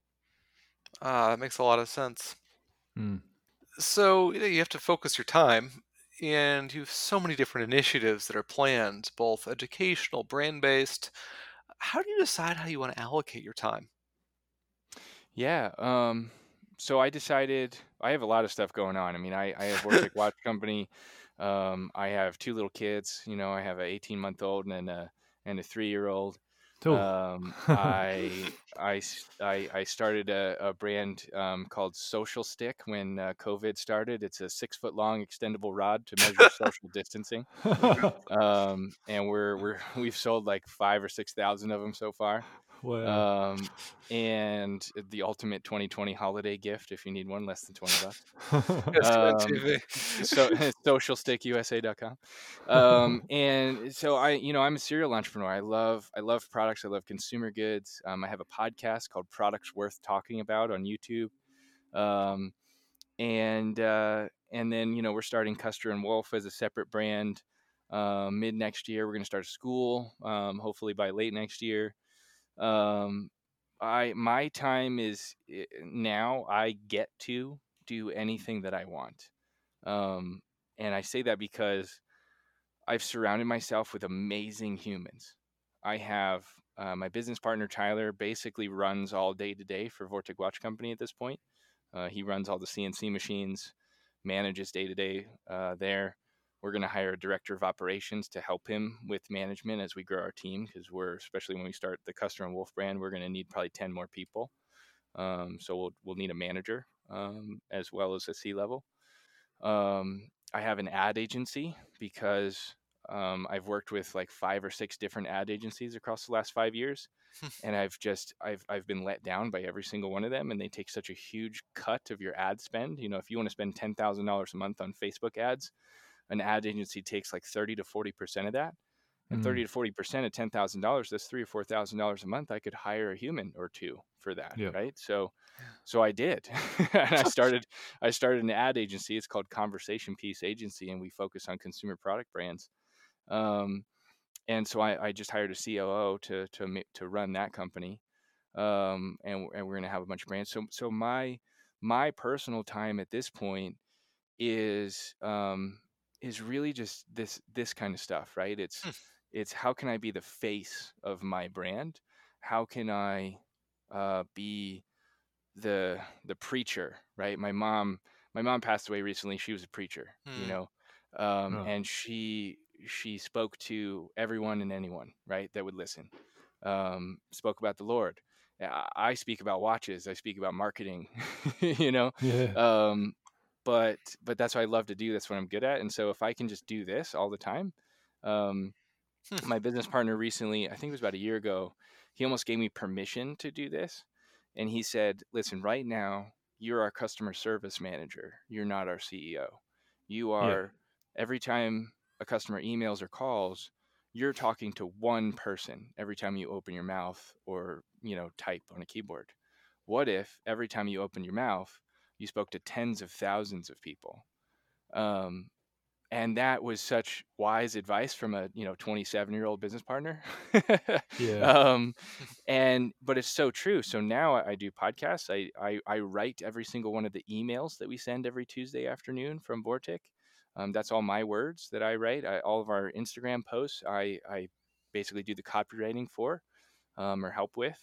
[SPEAKER 2] Ah, that makes a lot of sense.
[SPEAKER 1] Mm.
[SPEAKER 2] So, you know, you have to focus your time, and you have so many different initiatives that are planned, both educational, brand based. How do you decide how you want to allocate your time?
[SPEAKER 3] Yeah. Um, so I decided I have a lot of stuff going on. I mean, I, I have Vortic Watch Company. Um, I have two little kids. You know, I have an eighteen month old and a and a three year old.
[SPEAKER 1] Oh.
[SPEAKER 3] Um, I, I s- I I started a, a brand um, called Social Stick when uh, COVID started. It's a six foot long extendable rod to measure social distancing. Um, and we're we're we've sold like five or six thousand of them so far.
[SPEAKER 1] Wow.
[SPEAKER 3] Um, and the ultimate twenty twenty holiday gift, if you need one, less than twenty bucks.
[SPEAKER 2] Yes, on
[SPEAKER 3] Um,
[SPEAKER 2] T V.
[SPEAKER 3] so social stick U S A dot com. Um, and so I, you know, I'm a serial entrepreneur. I love, I love products. I love consumer goods. Um, I have a podcast called Products Worth Talking About on YouTube. Um, and, uh, and then, you know, we're starting Custer and Wolf as a separate brand. Um, mid next year, we're going to start a school. Um, hopefully by late next year. Um, I my time is i- now I get to do anything that I want. Um, and I say that because I've surrounded myself with amazing humans. I have uh, my business partner Tyler basically runs all day to day for Vortic Watch Company at this point. Uh, he runs all the C N C machines, manages day to day there. We're going to hire a director of operations to help him with management as we grow our team, because we're, especially when we start the Custer and Wolf brand, we're going to need probably ten more people. Um, so we'll we'll need a manager um, as well as a C-level. Um, I have an ad agency because um, I've worked with like five or six different ad agencies across the last five years. And I've just I've I've been let down by every single one of them, and they take such a huge cut of your ad spend. You know, if you want to spend ten thousand dollars a month on Facebook ads, an ad agency takes like thirty to forty percent of that. And thirty
[SPEAKER 1] Mm.
[SPEAKER 3] to forty percent of ten thousand dollars, that's three or four thousand dollars a month. I could hire a human or two for that,
[SPEAKER 1] Yeah.
[SPEAKER 3] right? So, so I did, and I started I started an ad agency. It's called Conversation Piece Agency, and we focus on consumer product brands. Um, and so I, I just hired a C O O to to ma- to run that company, um, and and we're gonna have a bunch of brands. So so my my personal time at this point is um, is really just this this kind of stuff, right? It's
[SPEAKER 2] Hmm.
[SPEAKER 3] it's how can I be the face of my brand? How can I uh, be the the preacher, right? My mom my mom passed away recently. She was a preacher, you
[SPEAKER 2] Hmm.
[SPEAKER 3] know, um,
[SPEAKER 1] Right.
[SPEAKER 3] and she she spoke to everyone and anyone, right, that would listen. Um, spoke about the Lord. I I speak about watches. I speak about marketing, you know.
[SPEAKER 1] Yeah.
[SPEAKER 3] Um, but but that's what I love to do. That's what I'm good at. And so if I can just do this all the time, um,
[SPEAKER 2] Hmm.
[SPEAKER 3] my business partner recently, I think it was about a year ago, he almost gave me permission to do this. And he said, listen, right now, you're our customer service manager. You're not our C E O. You
[SPEAKER 1] Yeah.
[SPEAKER 3] are, every time a customer emails or calls, you're talking to one person every time you open your mouth or, you know, type on a keyboard. What if every time you open your mouth, you spoke to tens of thousands of people? Um, and that was such wise advice from a you know twenty-seven year old business partner.
[SPEAKER 1] Yeah.
[SPEAKER 3] um and but it's so true. So now i, I do podcasts. I, I i write every single one of the emails that we send every Tuesday afternoon from Vortic. Um, that's all my words that I write. I, all of our Instagram posts i i basically do the copywriting for, um, or help with,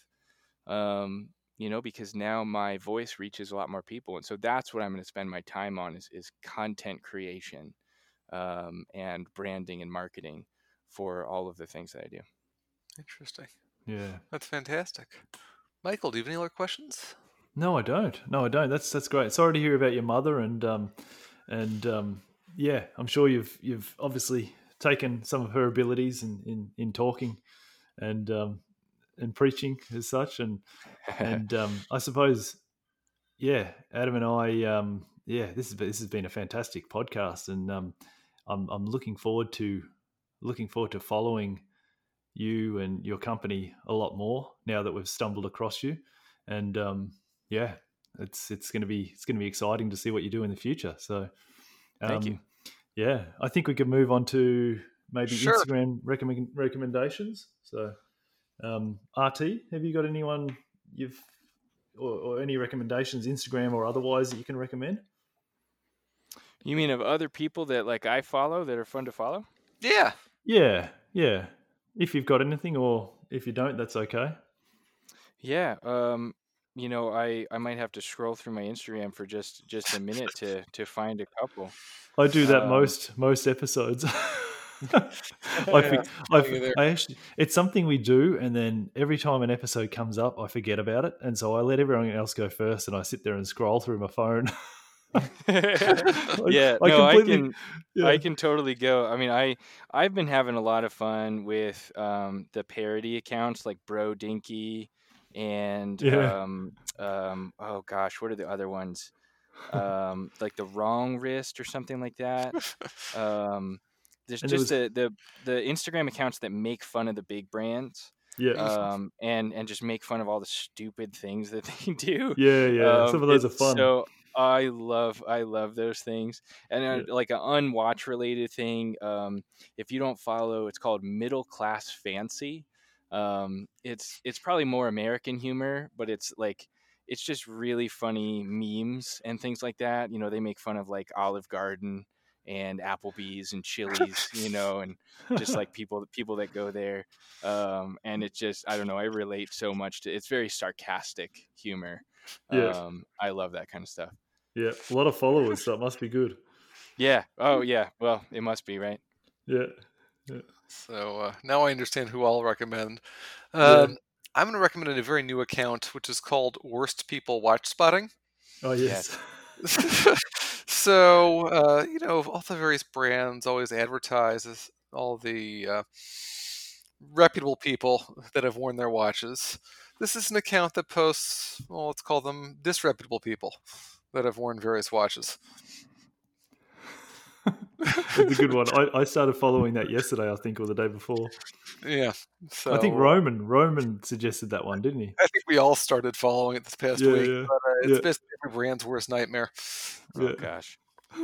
[SPEAKER 3] um, you know, because now my voice reaches a lot more people. And so that's what I'm going to spend my time on is, is content creation, um, and branding and marketing for all of the things that I do.
[SPEAKER 2] Interesting.
[SPEAKER 1] Yeah.
[SPEAKER 2] That's fantastic. Michael, do you have any other questions?
[SPEAKER 1] No, I don't. No, I don't. That's that's great. Sorry to hear about your mother, and um, and um, yeah, I'm sure you've you've obviously taken some of her abilities in in, in talking and um, and preaching as such, and and um, I suppose, yeah, Adam and I, um, yeah, this has been, this has been a fantastic podcast, and um, I'm I'm looking forward to looking forward to following you and your company a lot more now that we've stumbled across you, and um, yeah, it's it's going to be it's going to be exciting to see what you do in the future. So,
[SPEAKER 3] Thank you.
[SPEAKER 1] um, yeah, I think we could move on to maybe
[SPEAKER 2] Sure.
[SPEAKER 1] Instagram recommend, recommendations. So, um, R T, have you got anyone you've or, or any recommendations, Instagram or otherwise, that you can recommend?
[SPEAKER 3] You mean of other people that like I follow that are fun to follow?
[SPEAKER 2] Yeah.
[SPEAKER 1] Yeah, yeah. If you've got anything, or if you don't, that's okay.
[SPEAKER 3] Yeah. Um, you know, I, I might have to scroll through my Instagram for just, just a minute to, to find a couple.
[SPEAKER 1] I do that
[SPEAKER 3] Um,
[SPEAKER 1] most most episodes. I,
[SPEAKER 2] Yeah,
[SPEAKER 1] think,
[SPEAKER 2] I
[SPEAKER 1] I,
[SPEAKER 2] feel you there.
[SPEAKER 1] I actually, it's something we do, and then every time an episode comes up, I forget about it, and so I let everyone else go first, and I sit there and scroll through my phone.
[SPEAKER 3] yeah,
[SPEAKER 1] I, I
[SPEAKER 3] no, I
[SPEAKER 1] completely,
[SPEAKER 3] can,
[SPEAKER 1] yeah,
[SPEAKER 3] I can totally go. I mean, I, I've been having a lot of fun with um, the parody accounts like Bro Dinky and
[SPEAKER 1] yeah.
[SPEAKER 3] um, um, oh gosh, what are the other ones? Um, like the Wrong Wrist or something like that. Um, there's
[SPEAKER 1] And there
[SPEAKER 3] just
[SPEAKER 1] was,
[SPEAKER 3] the, the the Instagram accounts that make fun of the big brands,
[SPEAKER 1] yeah,
[SPEAKER 3] um, and and just make fun of all the stupid things that they do.
[SPEAKER 1] yeah, yeah. Some
[SPEAKER 3] Um,
[SPEAKER 1] of those
[SPEAKER 3] it's
[SPEAKER 1] are fun.
[SPEAKER 3] so I love I love those things. And uh,
[SPEAKER 1] Yeah.
[SPEAKER 3] like an unwatch related thing, um, if you don't follow, it's called Middle Class Fancy. Um, it's it's probably more American humor, but it's like it's just really funny memes and things like that. You know, they make fun of like Olive Garden and Applebee's and Chili's, you know, and just like people people that go there. Um, and it just I don't know, I relate so much to it's very sarcastic humor.
[SPEAKER 1] Yeah,
[SPEAKER 3] Um, I love that kind of stuff.
[SPEAKER 1] yeah. A lot of followers, so it must be good.
[SPEAKER 3] Yeah. Oh yeah. Well, it must be, right?
[SPEAKER 1] Yeah, yeah,
[SPEAKER 2] So uh, now I understand who I'll recommend.
[SPEAKER 1] yeah.
[SPEAKER 2] Um, I'm going to recommend a very new account, which is called Worst People Watch Spotting.
[SPEAKER 1] Oh, yes.
[SPEAKER 2] Yes. So, uh, you know, all the various brands always advertise all the uh, reputable people that have worn their watches. This is an account that posts, well, let's call them disreputable people that have worn various watches.
[SPEAKER 1] It's a good one. I, I started following that yesterday, I think, or the day before.
[SPEAKER 2] Yeah. So
[SPEAKER 1] I think Roman Roman suggested that one, didn't he?
[SPEAKER 2] I think we all started following it this past
[SPEAKER 1] Yeah,
[SPEAKER 2] week.
[SPEAKER 1] yeah,
[SPEAKER 2] But, uh, it's
[SPEAKER 1] yeah,
[SPEAKER 2] basically every brand's worst nightmare.
[SPEAKER 3] Oh
[SPEAKER 1] yeah.
[SPEAKER 3] gosh.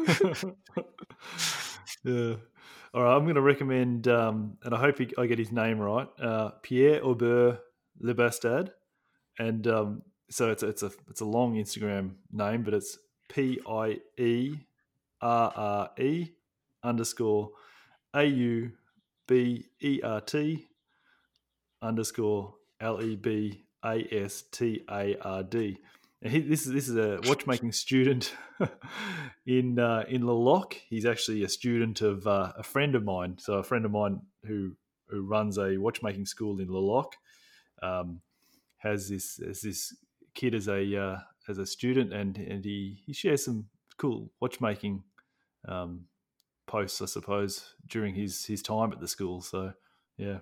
[SPEAKER 1] Yeah. All right, I'm going to recommend, um, and I hope he, I get his name right, uh, Pierre Aubert Lebastad, and um, so it's a, it's a it's a long Instagram name, but it's P I E R R E underscore A U B E R T underscore L E B A S T A R D. And he, this is this is a watchmaking student in uh, in Le Loc. He's actually a student of uh, a friend of mine. So a friend of mine who who runs a watchmaking school in Le Loc um, has this has this kid as a uh, as a student, and and he he shares some cool watchmaking um, posts, I suppose, during his his time at the school. So yeah,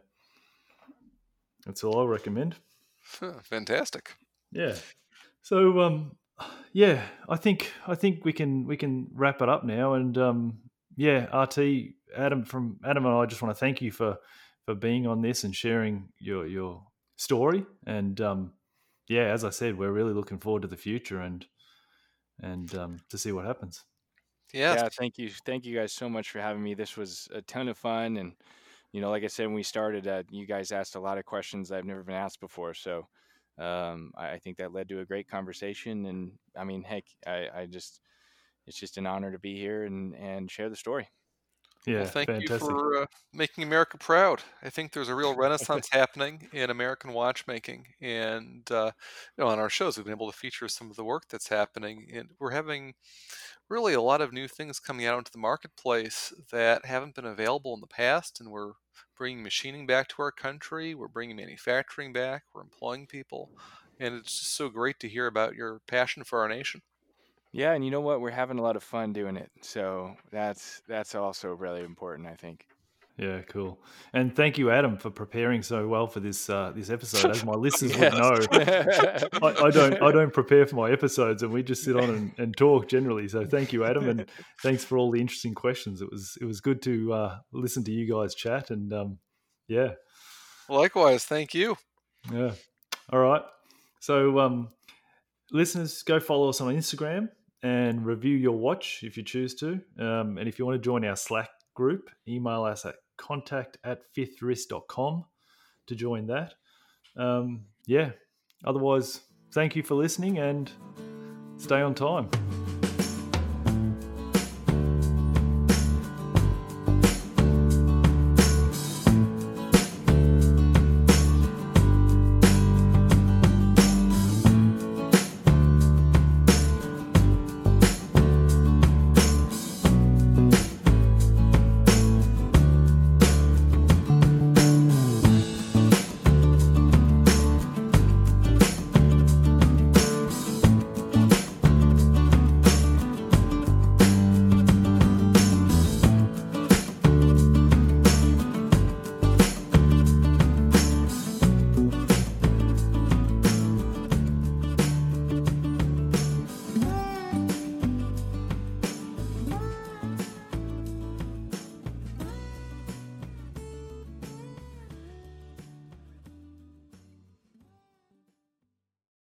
[SPEAKER 1] that's all I'll recommend.
[SPEAKER 2] Fantastic.
[SPEAKER 1] Yeah. So um, yeah, I think I think we can we can wrap it up now. And um, yeah, R T Adam from Adam and I just want to thank you for for being on this and sharing your your story. And um, yeah, as I said, we're really looking forward to the future and and um, to see what happens.
[SPEAKER 2] Yes.
[SPEAKER 3] Yeah, thank you, thank you guys so much for having me. This was a ton of fun, and you know, like I said when we started, uh, you guys asked a lot of questions I've never been asked before. So um, I, I think that led to a great conversation. And I mean, heck, I, I just it's just an honor to be here and and share the story.
[SPEAKER 1] Yeah,
[SPEAKER 2] Well, thank you
[SPEAKER 1] fantastic.
[SPEAKER 2] for uh, making America proud. I think there's a real renaissance happening in American watchmaking, and uh, you know, on our shows, we've been able to feature some of the work that's happening, and we're having really a lot of new things coming out into the marketplace that haven't been available in the past, and we're bringing machining back to our country. We're bringing manufacturing back. We're employing people, and it's just so great to hear about your passion for our nation.
[SPEAKER 3] Yeah, and you know what? We're having a lot of fun doing it. So that's that's also really important, I think.
[SPEAKER 1] Yeah, cool. And thank you, Adam, for preparing so well for this uh, this episode. As my listeners would
[SPEAKER 3] Yes.
[SPEAKER 1] know, I, I don't I don't prepare for my episodes, and we just sit on and, and talk generally. So thank you, Adam, and thanks for all the interesting questions. It was it was good to uh, listen to you guys chat, and um, yeah,
[SPEAKER 2] Likewise, thank you.
[SPEAKER 1] yeah. All right. So um, listeners, go follow us on Instagram and review your watch if you choose to. Um, and if you want to join our Slack group, email us at contact at fifth wrist dot com to join that. Um, yeah. Otherwise, thank you for listening and stay on time.